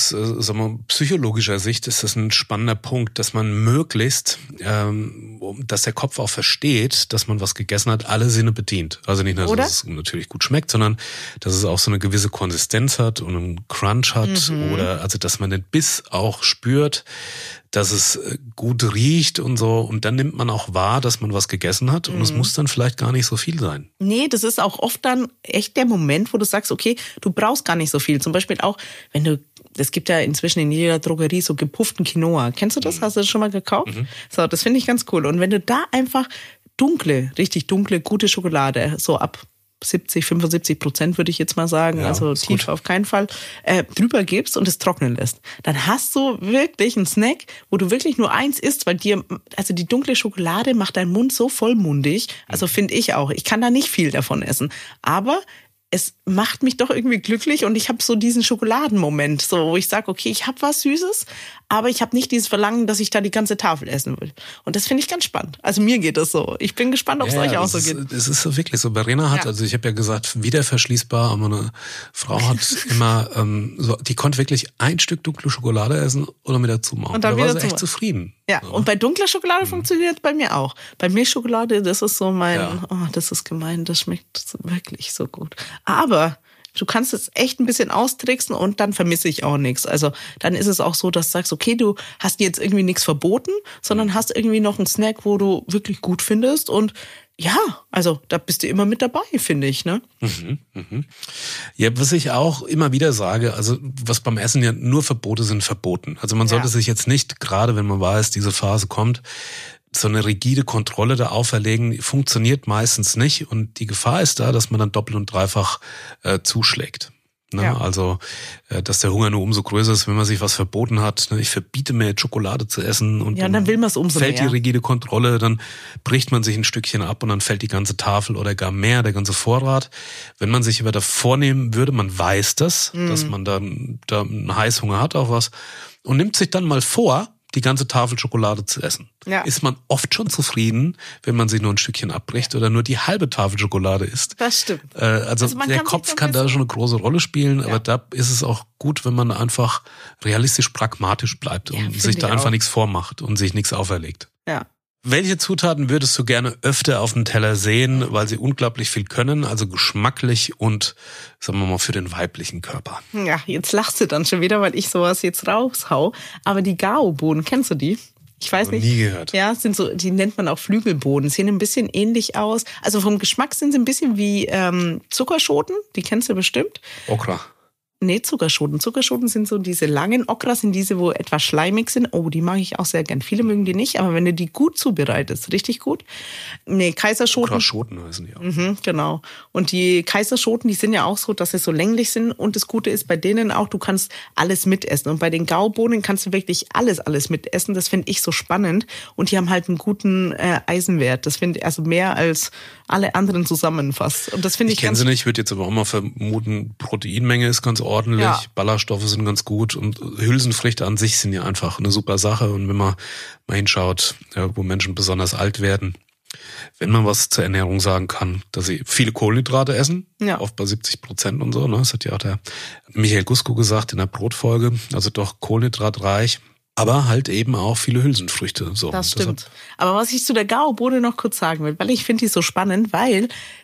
ernährungspsychologischer Sicht ist das ein spannender Punkt, dass man möglichst, ähm, dass der Kopf auch versteht, dass man was gegessen hat, alle Sinne bedient. Also nicht nur, dass Oder? es natürlich gut schmeckt, sondern dass es auch so eine gewisse Konsistenz hat und einen Crunch hat. Mhm. Oder also, dass man den Biss auch spürt, dass es gut riecht und so. Und dann nimmt man auch wahr, dass man was gegessen hat. Und mhm. es muss dann vielleicht gar nicht so viel sein. Nee, das ist auch oft dann echt der Moment, wo du sagst, okay, du brauchst gar nicht so viel. Zum Beispiel auch, wenn du, es gibt ja inzwischen in jeder Drogerie so gepufften Quinoa. Kennst du das? Mhm. Hast du das schon mal gekauft? Mhm. So, das finde ich ganz cool. Und wenn du da einfach dunkle, richtig dunkle, gute Schokolade, so ab siebzig, fünfundsiebzig Prozent würde ich jetzt mal sagen, ja, also tief gut. Auf keinen Fall, äh, drüber gibst und es trocknen lässt. Dann hast du wirklich einen Snack, wo du wirklich nur eins isst, weil dir, also die dunkle Schokolade macht deinen Mund so vollmundig, also finde ich auch. Ich kann da nicht viel davon essen, aber es macht mich doch irgendwie glücklich und ich habe so diesen Schokoladenmoment, so wo ich sage, okay, ich habe was Süßes, aber ich habe nicht dieses Verlangen, dass ich da die ganze Tafel essen will. Und das finde ich ganz spannend. Also mir geht das so. Ich bin gespannt, ob es ja, euch auch so ist, geht. Es ist so wirklich so. Verena hat, ja. also ich habe ja gesagt, wieder verschließbar, aber eine Frau hat immer, ähm, so, die konnte wirklich ein Stück dunkle Schokolade essen oder mit dazu machen. Und dann da war sie echt zufrieden. Ja, so. Und bei dunkler Schokolade mhm. funktioniert es bei mir auch. Bei Milchschokolade, das ist so mein, ja. oh, das ist gemein, das schmeckt wirklich so gut. Aber du kannst es echt ein bisschen austricksen und dann vermisse ich auch nichts. Also dann ist es auch so, dass du sagst, okay, du hast dir jetzt irgendwie nichts verboten, sondern hast irgendwie noch einen Snack, wo du wirklich gut findest und ja, also da bist du immer mit dabei, finde ich, ne? Mhm, mhm. Ja, was ich auch immer wieder sage, also was beim Essen ja nur Verbote sind, verboten. Also man sollte ja. sich jetzt nicht, gerade wenn man weiß, diese Phase kommt, so eine rigide Kontrolle da auferlegen, funktioniert meistens nicht und die Gefahr ist da, dass man dann doppelt und dreifach äh, zuschlägt. Ne? Ja. Also, äh, dass der Hunger nur umso größer ist, wenn man sich was verboten hat. Ne? Ich verbiete mir jetzt Schokolade zu essen und ja, dann, dann will man es umso fällt mehr. Die rigide Kontrolle, dann bricht man sich ein Stückchen ab und dann fällt die ganze Tafel oder gar mehr, der ganze Vorrat. Wenn man sich aber da vornehmen würde, man weiß das, mm. dass man dann da einen Heißhunger hat auf was und nimmt sich dann mal vor, die ganze Tafel Schokolade zu essen. Ja. Ist man oft schon zufrieden, wenn man sich nur ein Stückchen abbricht oder nur die halbe Tafel Schokolade isst. Das stimmt. Äh, also, also der Kopf kann da schon eine große Rolle spielen, ja. aber da ist es auch gut, wenn man einfach realistisch pragmatisch bleibt und ja, sich da einfach auch. nichts vormacht und sich nichts auferlegt. Ja. Welche Zutaten würdest du gerne öfter auf dem Teller sehen, weil sie unglaublich viel können, also geschmacklich und, sagen wir mal, für den weiblichen Körper? Ja, jetzt lachst du dann schon wieder, weil ich sowas jetzt raushau. Aber die Gao-Bohnen, kennst du die? Ich weiß nicht. Nie gehört. Ja, sind so, die nennt man auch Flügelbohnen. Sehen ein bisschen ähnlich aus. Also vom Geschmack sind sie ein bisschen wie ähm, Zuckerschoten. Die kennst du bestimmt. Okra. Nee, Zuckerschoten. Zuckerschoten sind so diese langen Okras, sind diese, wo etwas schleimig sind. Oh, die mag ich auch sehr gern. Viele mögen die nicht, aber wenn du die gut zubereitest, richtig gut. Nee, Kaiserschoten. Okraschoten heißen die auch. Mhm, genau. Und die Kaiserschoten, die sind ja auch so, dass sie so länglich sind. Und das Gute ist bei denen auch, du kannst alles mitessen. Und bei den Gaubohnen kannst du wirklich alles, alles mitessen. Das finde ich so spannend. Und die haben halt einen guten äh, Eisenwert. Das finde ich also mehr als alle anderen zusammenfasst. Und das finde ich, ich kenne sie nicht, würde jetzt aber auch mal vermuten, Proteinmenge ist ganz ordentlich, ja. Ballaststoffe sind ganz gut und Hülsenfrüchte an sich sind ja einfach eine super Sache. Und wenn man mal hinschaut, ja, wo Menschen besonders alt werden, wenn man was zur Ernährung sagen kann, dass sie viele Kohlenhydrate essen, ja. oft bei siebzig Prozent und so, ne? Das hat ja auch der Michael Gusko gesagt in der Brotfolge, also doch kohlenhydratreich. Aber halt eben auch viele Hülsenfrüchte. So. Das stimmt. Aber was ich zu der Gao-Bohne noch kurz sagen will, weil ich finde die so spannend, weil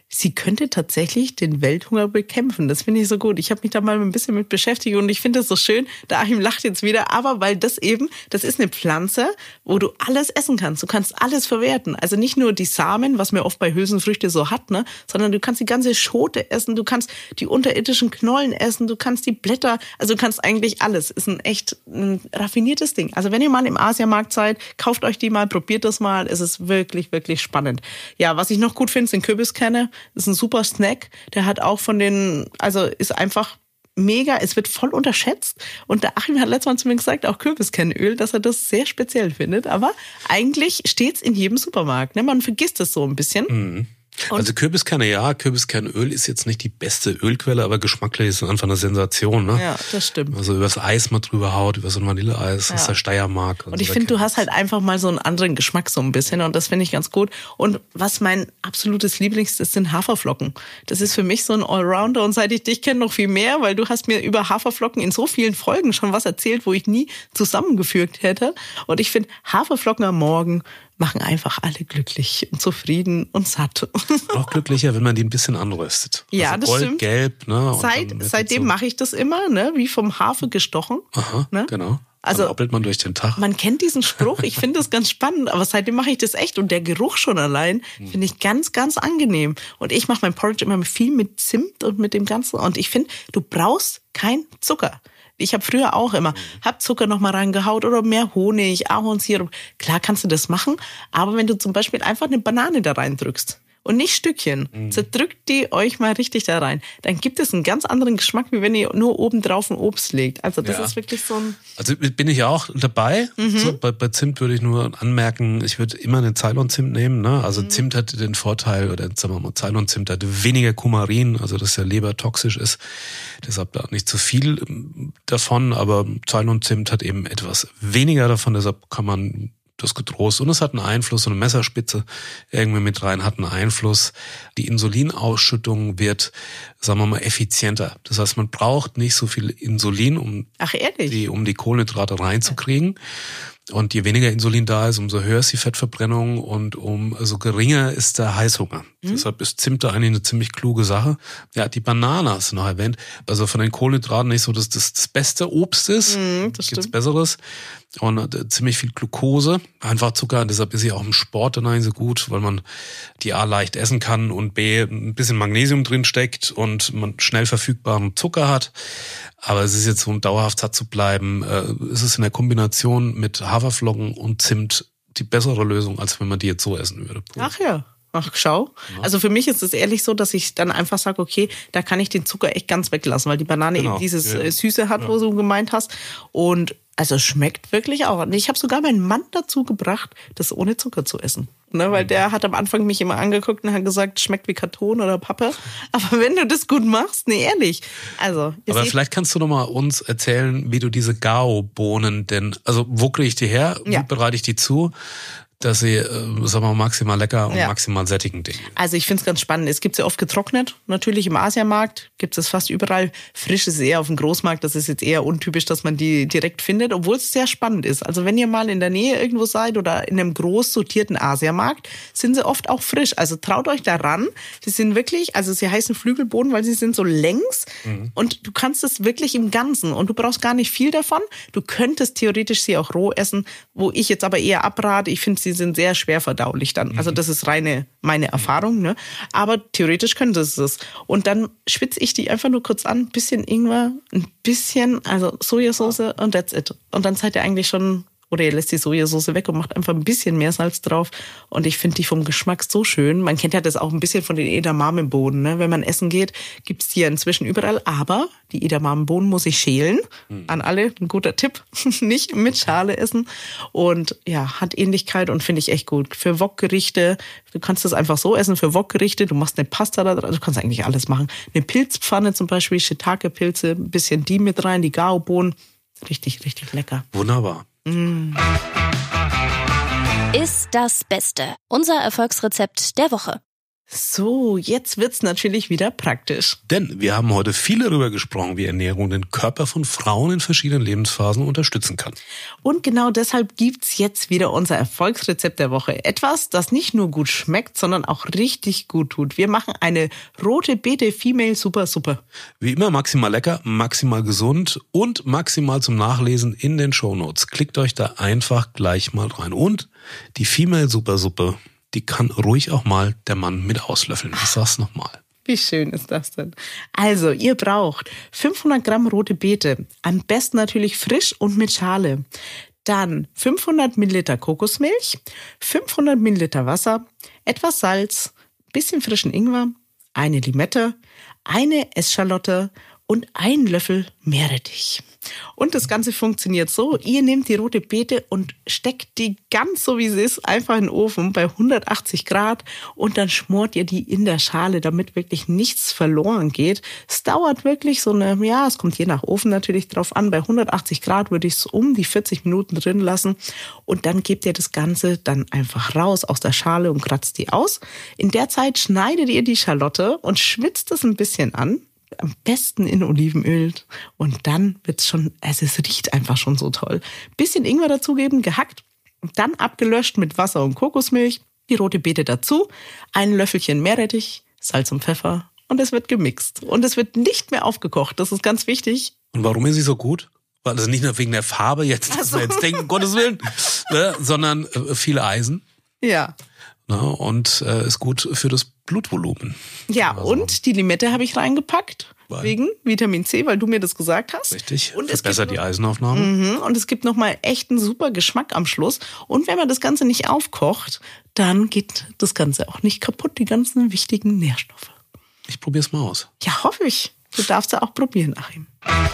sie könnte tatsächlich den Welthunger bekämpfen. Das finde ich so gut. Ich habe mich da mal ein bisschen mit beschäftigt und ich finde das so schön. Der Achim lacht jetzt wieder, aber weil das eben, das ist eine Pflanze, wo du alles essen kannst. Du kannst alles verwerten. Also nicht nur die Samen, was man oft bei Hülsenfrüchte so hat, ne, sondern du kannst die ganze Schote essen, du kannst die unterirdischen Knollen essen, du kannst die Blätter, also du kannst eigentlich alles. Ist ein echt ein raffiniertes Ding. Also wenn ihr mal im Asiamarkt seid, kauft euch die mal, probiert das mal. Es ist wirklich, wirklich spannend. Ja, was ich noch gut finde, sind Kürbiskerne. Das ist ein super Snack. Der hat auch von den, also ist einfach mega, es wird voll unterschätzt. Und der Achim hat letztes Mal zu mir gesagt, auch Kürbiskernöl, dass er das sehr speziell findet. Aber eigentlich steht's in jedem Supermarkt. Ne? Man vergisst es so ein bisschen. Mhm. Also Kürbiskerne, ja, Kürbiskernöl ist jetzt nicht die beste Ölquelle, aber geschmacklich ist es einfach eine Sensation, ne? Ja, das stimmt. Also übers Eis mal drüber haut, über so ein Vanilleeis, ja. aus der Steiermark. Und, und ich so finde, du hast halt einfach mal so einen anderen Geschmack so ein bisschen und das finde ich ganz gut. Und was mein absolutes Lieblings ist, sind Haferflocken. Das ist für mich so ein Allrounder und seit ich dich kenne noch viel mehr, weil du hast mir über Haferflocken in so vielen Folgen schon was erzählt, wo ich nie zusammengefügt hätte. Und ich finde, Haferflocken am Morgen machen einfach alle glücklich und zufrieden und satt. Noch glücklicher, wenn man die ein bisschen anröstet. Ja, also das Gold, stimmt. Gelb, ne? Seit, seitdem so. mache ich das immer, ne? Wie vom Hafer gestochen. Aha, ne? Genau. Also dann hoppelt man durch den Tag. Man kennt diesen Spruch, ich finde das ganz spannend, aber seitdem mache ich das echt und der Geruch schon allein finde ich ganz, ganz angenehm. Und ich mache mein Porridge immer viel mit Zimt und mit dem Ganzen und ich finde, du brauchst kein Zucker. Ich habe früher auch immer, hab Zucker noch mal reingehaut oder mehr Honig, Ahornsirup. Klar kannst du das machen, aber wenn du zum Beispiel einfach eine Banane da reindrückst und nicht Stückchen, mhm. zerdrückt die euch mal richtig da rein, dann gibt es einen ganz anderen Geschmack, wie wenn ihr nur oben drauf ein Obst legt. Also das ja. ist wirklich so ein... Also bin ich auch dabei. Mhm. So, bei, bei Zimt würde ich nur anmerken, ich würde immer einen Ceylon-Zimt nehmen. Ne? Also mhm. Zimt hat den Vorteil, oder sagen wir mal, Ceylon-Zimt hat weniger Kumarin, also dass der Leber toxisch ist. Deshalb da nicht zu viel davon, aber Ceylon-Zimt hat eben etwas weniger davon, deshalb kann man das getrost. Und es hat einen Einfluss, so eine Messerspitze irgendwie mit rein hat einen Einfluss. Die Insulinausschüttung wird, sagen wir mal, effizienter. Das heißt, man braucht nicht so viel Insulin, um, Ach, ehrlich? die, um die Kohlenhydrate reinzukriegen. Und je weniger Insulin da ist, umso höher ist die Fettverbrennung und umso geringer ist der Heißhunger. Mhm. Deshalb ist Zimt da eigentlich eine ziemlich kluge Sache. Ja, die Banane hast du noch erwähnt. Also von den Kohlenhydraten nicht so, dass das das beste Obst ist. Mhm, das Gibt's stimmt. Besseres. Und äh, ziemlich viel Glucose. Einfach Zucker. Deshalb ist sie auch im Sport dann eigentlich so gut, weil man die A leicht essen kann und B ein bisschen Magnesium drin steckt und man schnell verfügbaren Zucker hat. Aber es ist jetzt, um dauerhaft satt zu bleiben, äh, ist es in der Kombination mit Haferflocken und Zimt die bessere Lösung, als wenn man die jetzt so essen würde. Ach ja. Ach, schau. Ja. Also für mich ist es ehrlich so, dass ich dann einfach sage, okay, da kann ich den Zucker echt ganz weglassen, weil die Banane genau. eben dieses ja. Süße hat, ja. wo du gemeint hast. Und also es schmeckt wirklich auch. Und ich habe sogar meinen Mann dazu gebracht, das ohne Zucker zu essen. Ne, weil der hat am Anfang mich immer angeguckt und hat gesagt, schmeckt wie Karton oder Pappe. Aber wenn du das gut machst, nee, ehrlich. Also, aber vielleicht kannst du noch mal uns erzählen, wie du diese Gao-Bohnen denn, also wo kriege ich die her? Wie ja. bereite ich die zu? Dass sie, äh, sagen wir mal, maximal lecker und ja. maximal sättigend sind. Also ich finde es ganz spannend. Es gibt sie oft getrocknet, natürlich im Asiamarkt. Gibt es fast überall. Frisch ist eher auf dem Großmarkt. Das ist jetzt eher untypisch, dass man die direkt findet, obwohl es sehr spannend ist. Also wenn ihr mal in der Nähe irgendwo seid oder in einem groß sortierten Asiamarkt, sind sie oft auch frisch. Also traut euch daran. Die sind wirklich, also sie heißen Flügelbohnen, weil sie sind so längs mhm. und du kannst es wirklich im Ganzen und du brauchst gar nicht viel davon. Du könntest theoretisch sie auch roh essen, wo ich jetzt aber eher abrate. Ich finde, sie sind sehr schwer verdaulich dann. Also das ist reine meine Erfahrung, ne? Aber theoretisch könnte es es. Und dann schwitze ich die einfach nur kurz an, ein bisschen Ingwer, ein bisschen, also Sojasauce und that's it. Und dann seid ihr eigentlich schon, oder ihr lässt die Sojasauce weg und macht einfach ein bisschen mehr Salz drauf. Und ich finde die vom Geschmack so schön. Man kennt ja das auch ein bisschen von den Edamamebohnen. Ne? Wenn man essen geht, gibt's die ja inzwischen überall. Aber die Edamamebohnen muss ich schälen. Mhm. An alle, ein guter Tipp. Nicht mit Schale essen. Und ja, hat Ähnlichkeit und finde ich echt gut. Für Wokgerichte, du kannst das einfach so essen. Für Wokgerichte, du machst eine Pasta da dran. Du kannst eigentlich alles machen. Eine Pilzpfanne zum Beispiel, Shiitake-Pilze, ein bisschen die mit rein, die Gao-Bohnen. Richtig, richtig lecker. Wunderbar. Ist das Beste. Unser Erfolgsrezept der Woche. So, jetzt wird's natürlich wieder praktisch. Denn wir haben heute viel darüber gesprochen, wie Ernährung den Körper von Frauen in verschiedenen Lebensphasen unterstützen kann. Und genau deshalb gibt's jetzt wieder unser Erfolgsrezept der Woche. Etwas, das nicht nur gut schmeckt, sondern auch richtig gut tut. Wir machen eine rote Beete Female Super Suppe. Wie immer maximal lecker, maximal gesund und maximal zum Nachlesen in den Shownotes. Klickt euch da einfach gleich mal rein. Und die Female Super Suppe, die kann ruhig auch mal der Mann mit auslöffeln. Ich sag's nochmal. Wie schön ist das denn? Also, ihr braucht fünfhundert Gramm rote Beete. Am besten natürlich frisch und mit Schale. Dann fünfhundert Milliliter Kokosmilch, fünfhundert Milliliter Wasser, etwas Salz, bisschen frischen Ingwer, eine Limette, eine Essschalotte und einen Löffel Meerrettich. Und das Ganze funktioniert so, ihr nehmt die rote Beete und steckt die ganz so wie sie ist einfach in den Ofen bei hundertachtzig Grad und dann schmort ihr die in der Schale, damit wirklich nichts verloren geht. Es dauert wirklich so eine, ja, es kommt je nach Ofen natürlich drauf an, bei hundertachtzig Grad würde ich es um die vierzig Minuten drin lassen und dann gebt ihr das Ganze dann einfach raus aus der Schale und kratzt die aus. In der Zeit schneidet ihr die Schalotte und schwitzt es ein bisschen an. Am besten in Olivenöl und dann wird's schon, also es riecht einfach schon so toll. Bisschen Ingwer dazugeben, gehackt, dann abgelöscht mit Wasser und Kokosmilch, die rote Beete dazu, ein Löffelchen Meerrettich, Salz und Pfeffer und es wird gemixt. Und es wird nicht mehr aufgekocht, das ist ganz wichtig. Und warum ist sie so gut? Weil das nicht nur wegen der Farbe jetzt, dass wir jetzt denken, um Gottes Willen, ne, sondern äh, viel Eisen. Ja. Na, und äh, ist gut für das Blutvolumen. Ja, also, und die Limette habe ich reingepackt, weil, wegen Vitamin C, weil du mir das gesagt hast. Richtig, und verbessert es die Eisenaufnahme. Mhm, und es gibt nochmal echt einen super Geschmack am Schluss. Und wenn man das Ganze nicht aufkocht, dann geht das Ganze auch nicht kaputt, die ganzen wichtigen Nährstoffe. Ich probier's mal aus. Ja, hoffe ich. Du darfst ja auch probieren, Achim.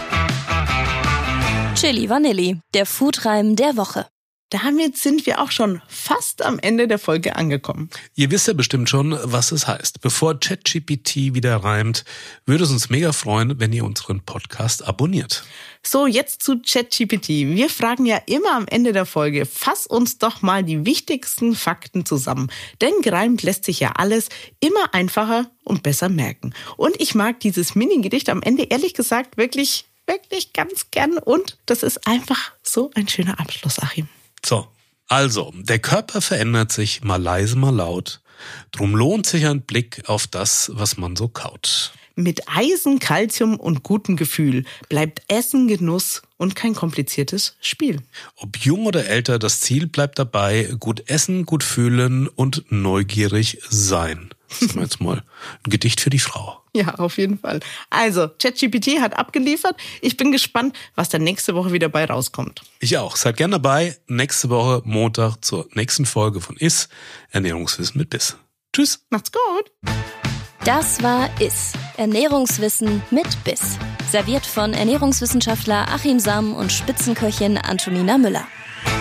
Chili Vanilli, der Foodreim der Woche. Damit sind wir auch schon fast am Ende der Folge angekommen. Ihr wisst ja bestimmt schon, was es heißt. Bevor ChatGPT wieder reimt, würde es uns mega freuen, wenn ihr unseren Podcast abonniert. So, jetzt zu ChatGPT. Wir fragen ja immer am Ende der Folge, fass uns doch mal die wichtigsten Fakten zusammen. Denn gereimt lässt sich ja alles immer einfacher und besser merken. Und ich mag dieses Mini-Gedicht am Ende ehrlich gesagt wirklich, wirklich ganz gern. Und das ist einfach so ein schöner Abschluss, Achim. So, also, der Körper verändert sich mal leise, mal laut. Drum lohnt sich ein Blick auf das, was man so kaut. Mit Eisen, Kalzium und gutem Gefühl bleibt Essen Genuss und kein kompliziertes Spiel. Ob jung oder älter, das Ziel bleibt dabei, gut essen, gut fühlen und neugierig sein. Das ist jetzt mal ein Gedicht für die Frau. Ja, auf jeden Fall. Also, ChatGPT hat abgeliefert. Ich bin gespannt, was da nächste Woche wieder bei rauskommt. Ich auch. Seid gern dabei. Nächste Woche Montag zur nächsten Folge von Is, Ernährungswissen mit Biss. Tschüss. Macht's gut. Das war Is, Ernährungswissen mit Biss. Serviert von Ernährungswissenschaftler Achim Sam und Spitzenköchin Antonina Müller.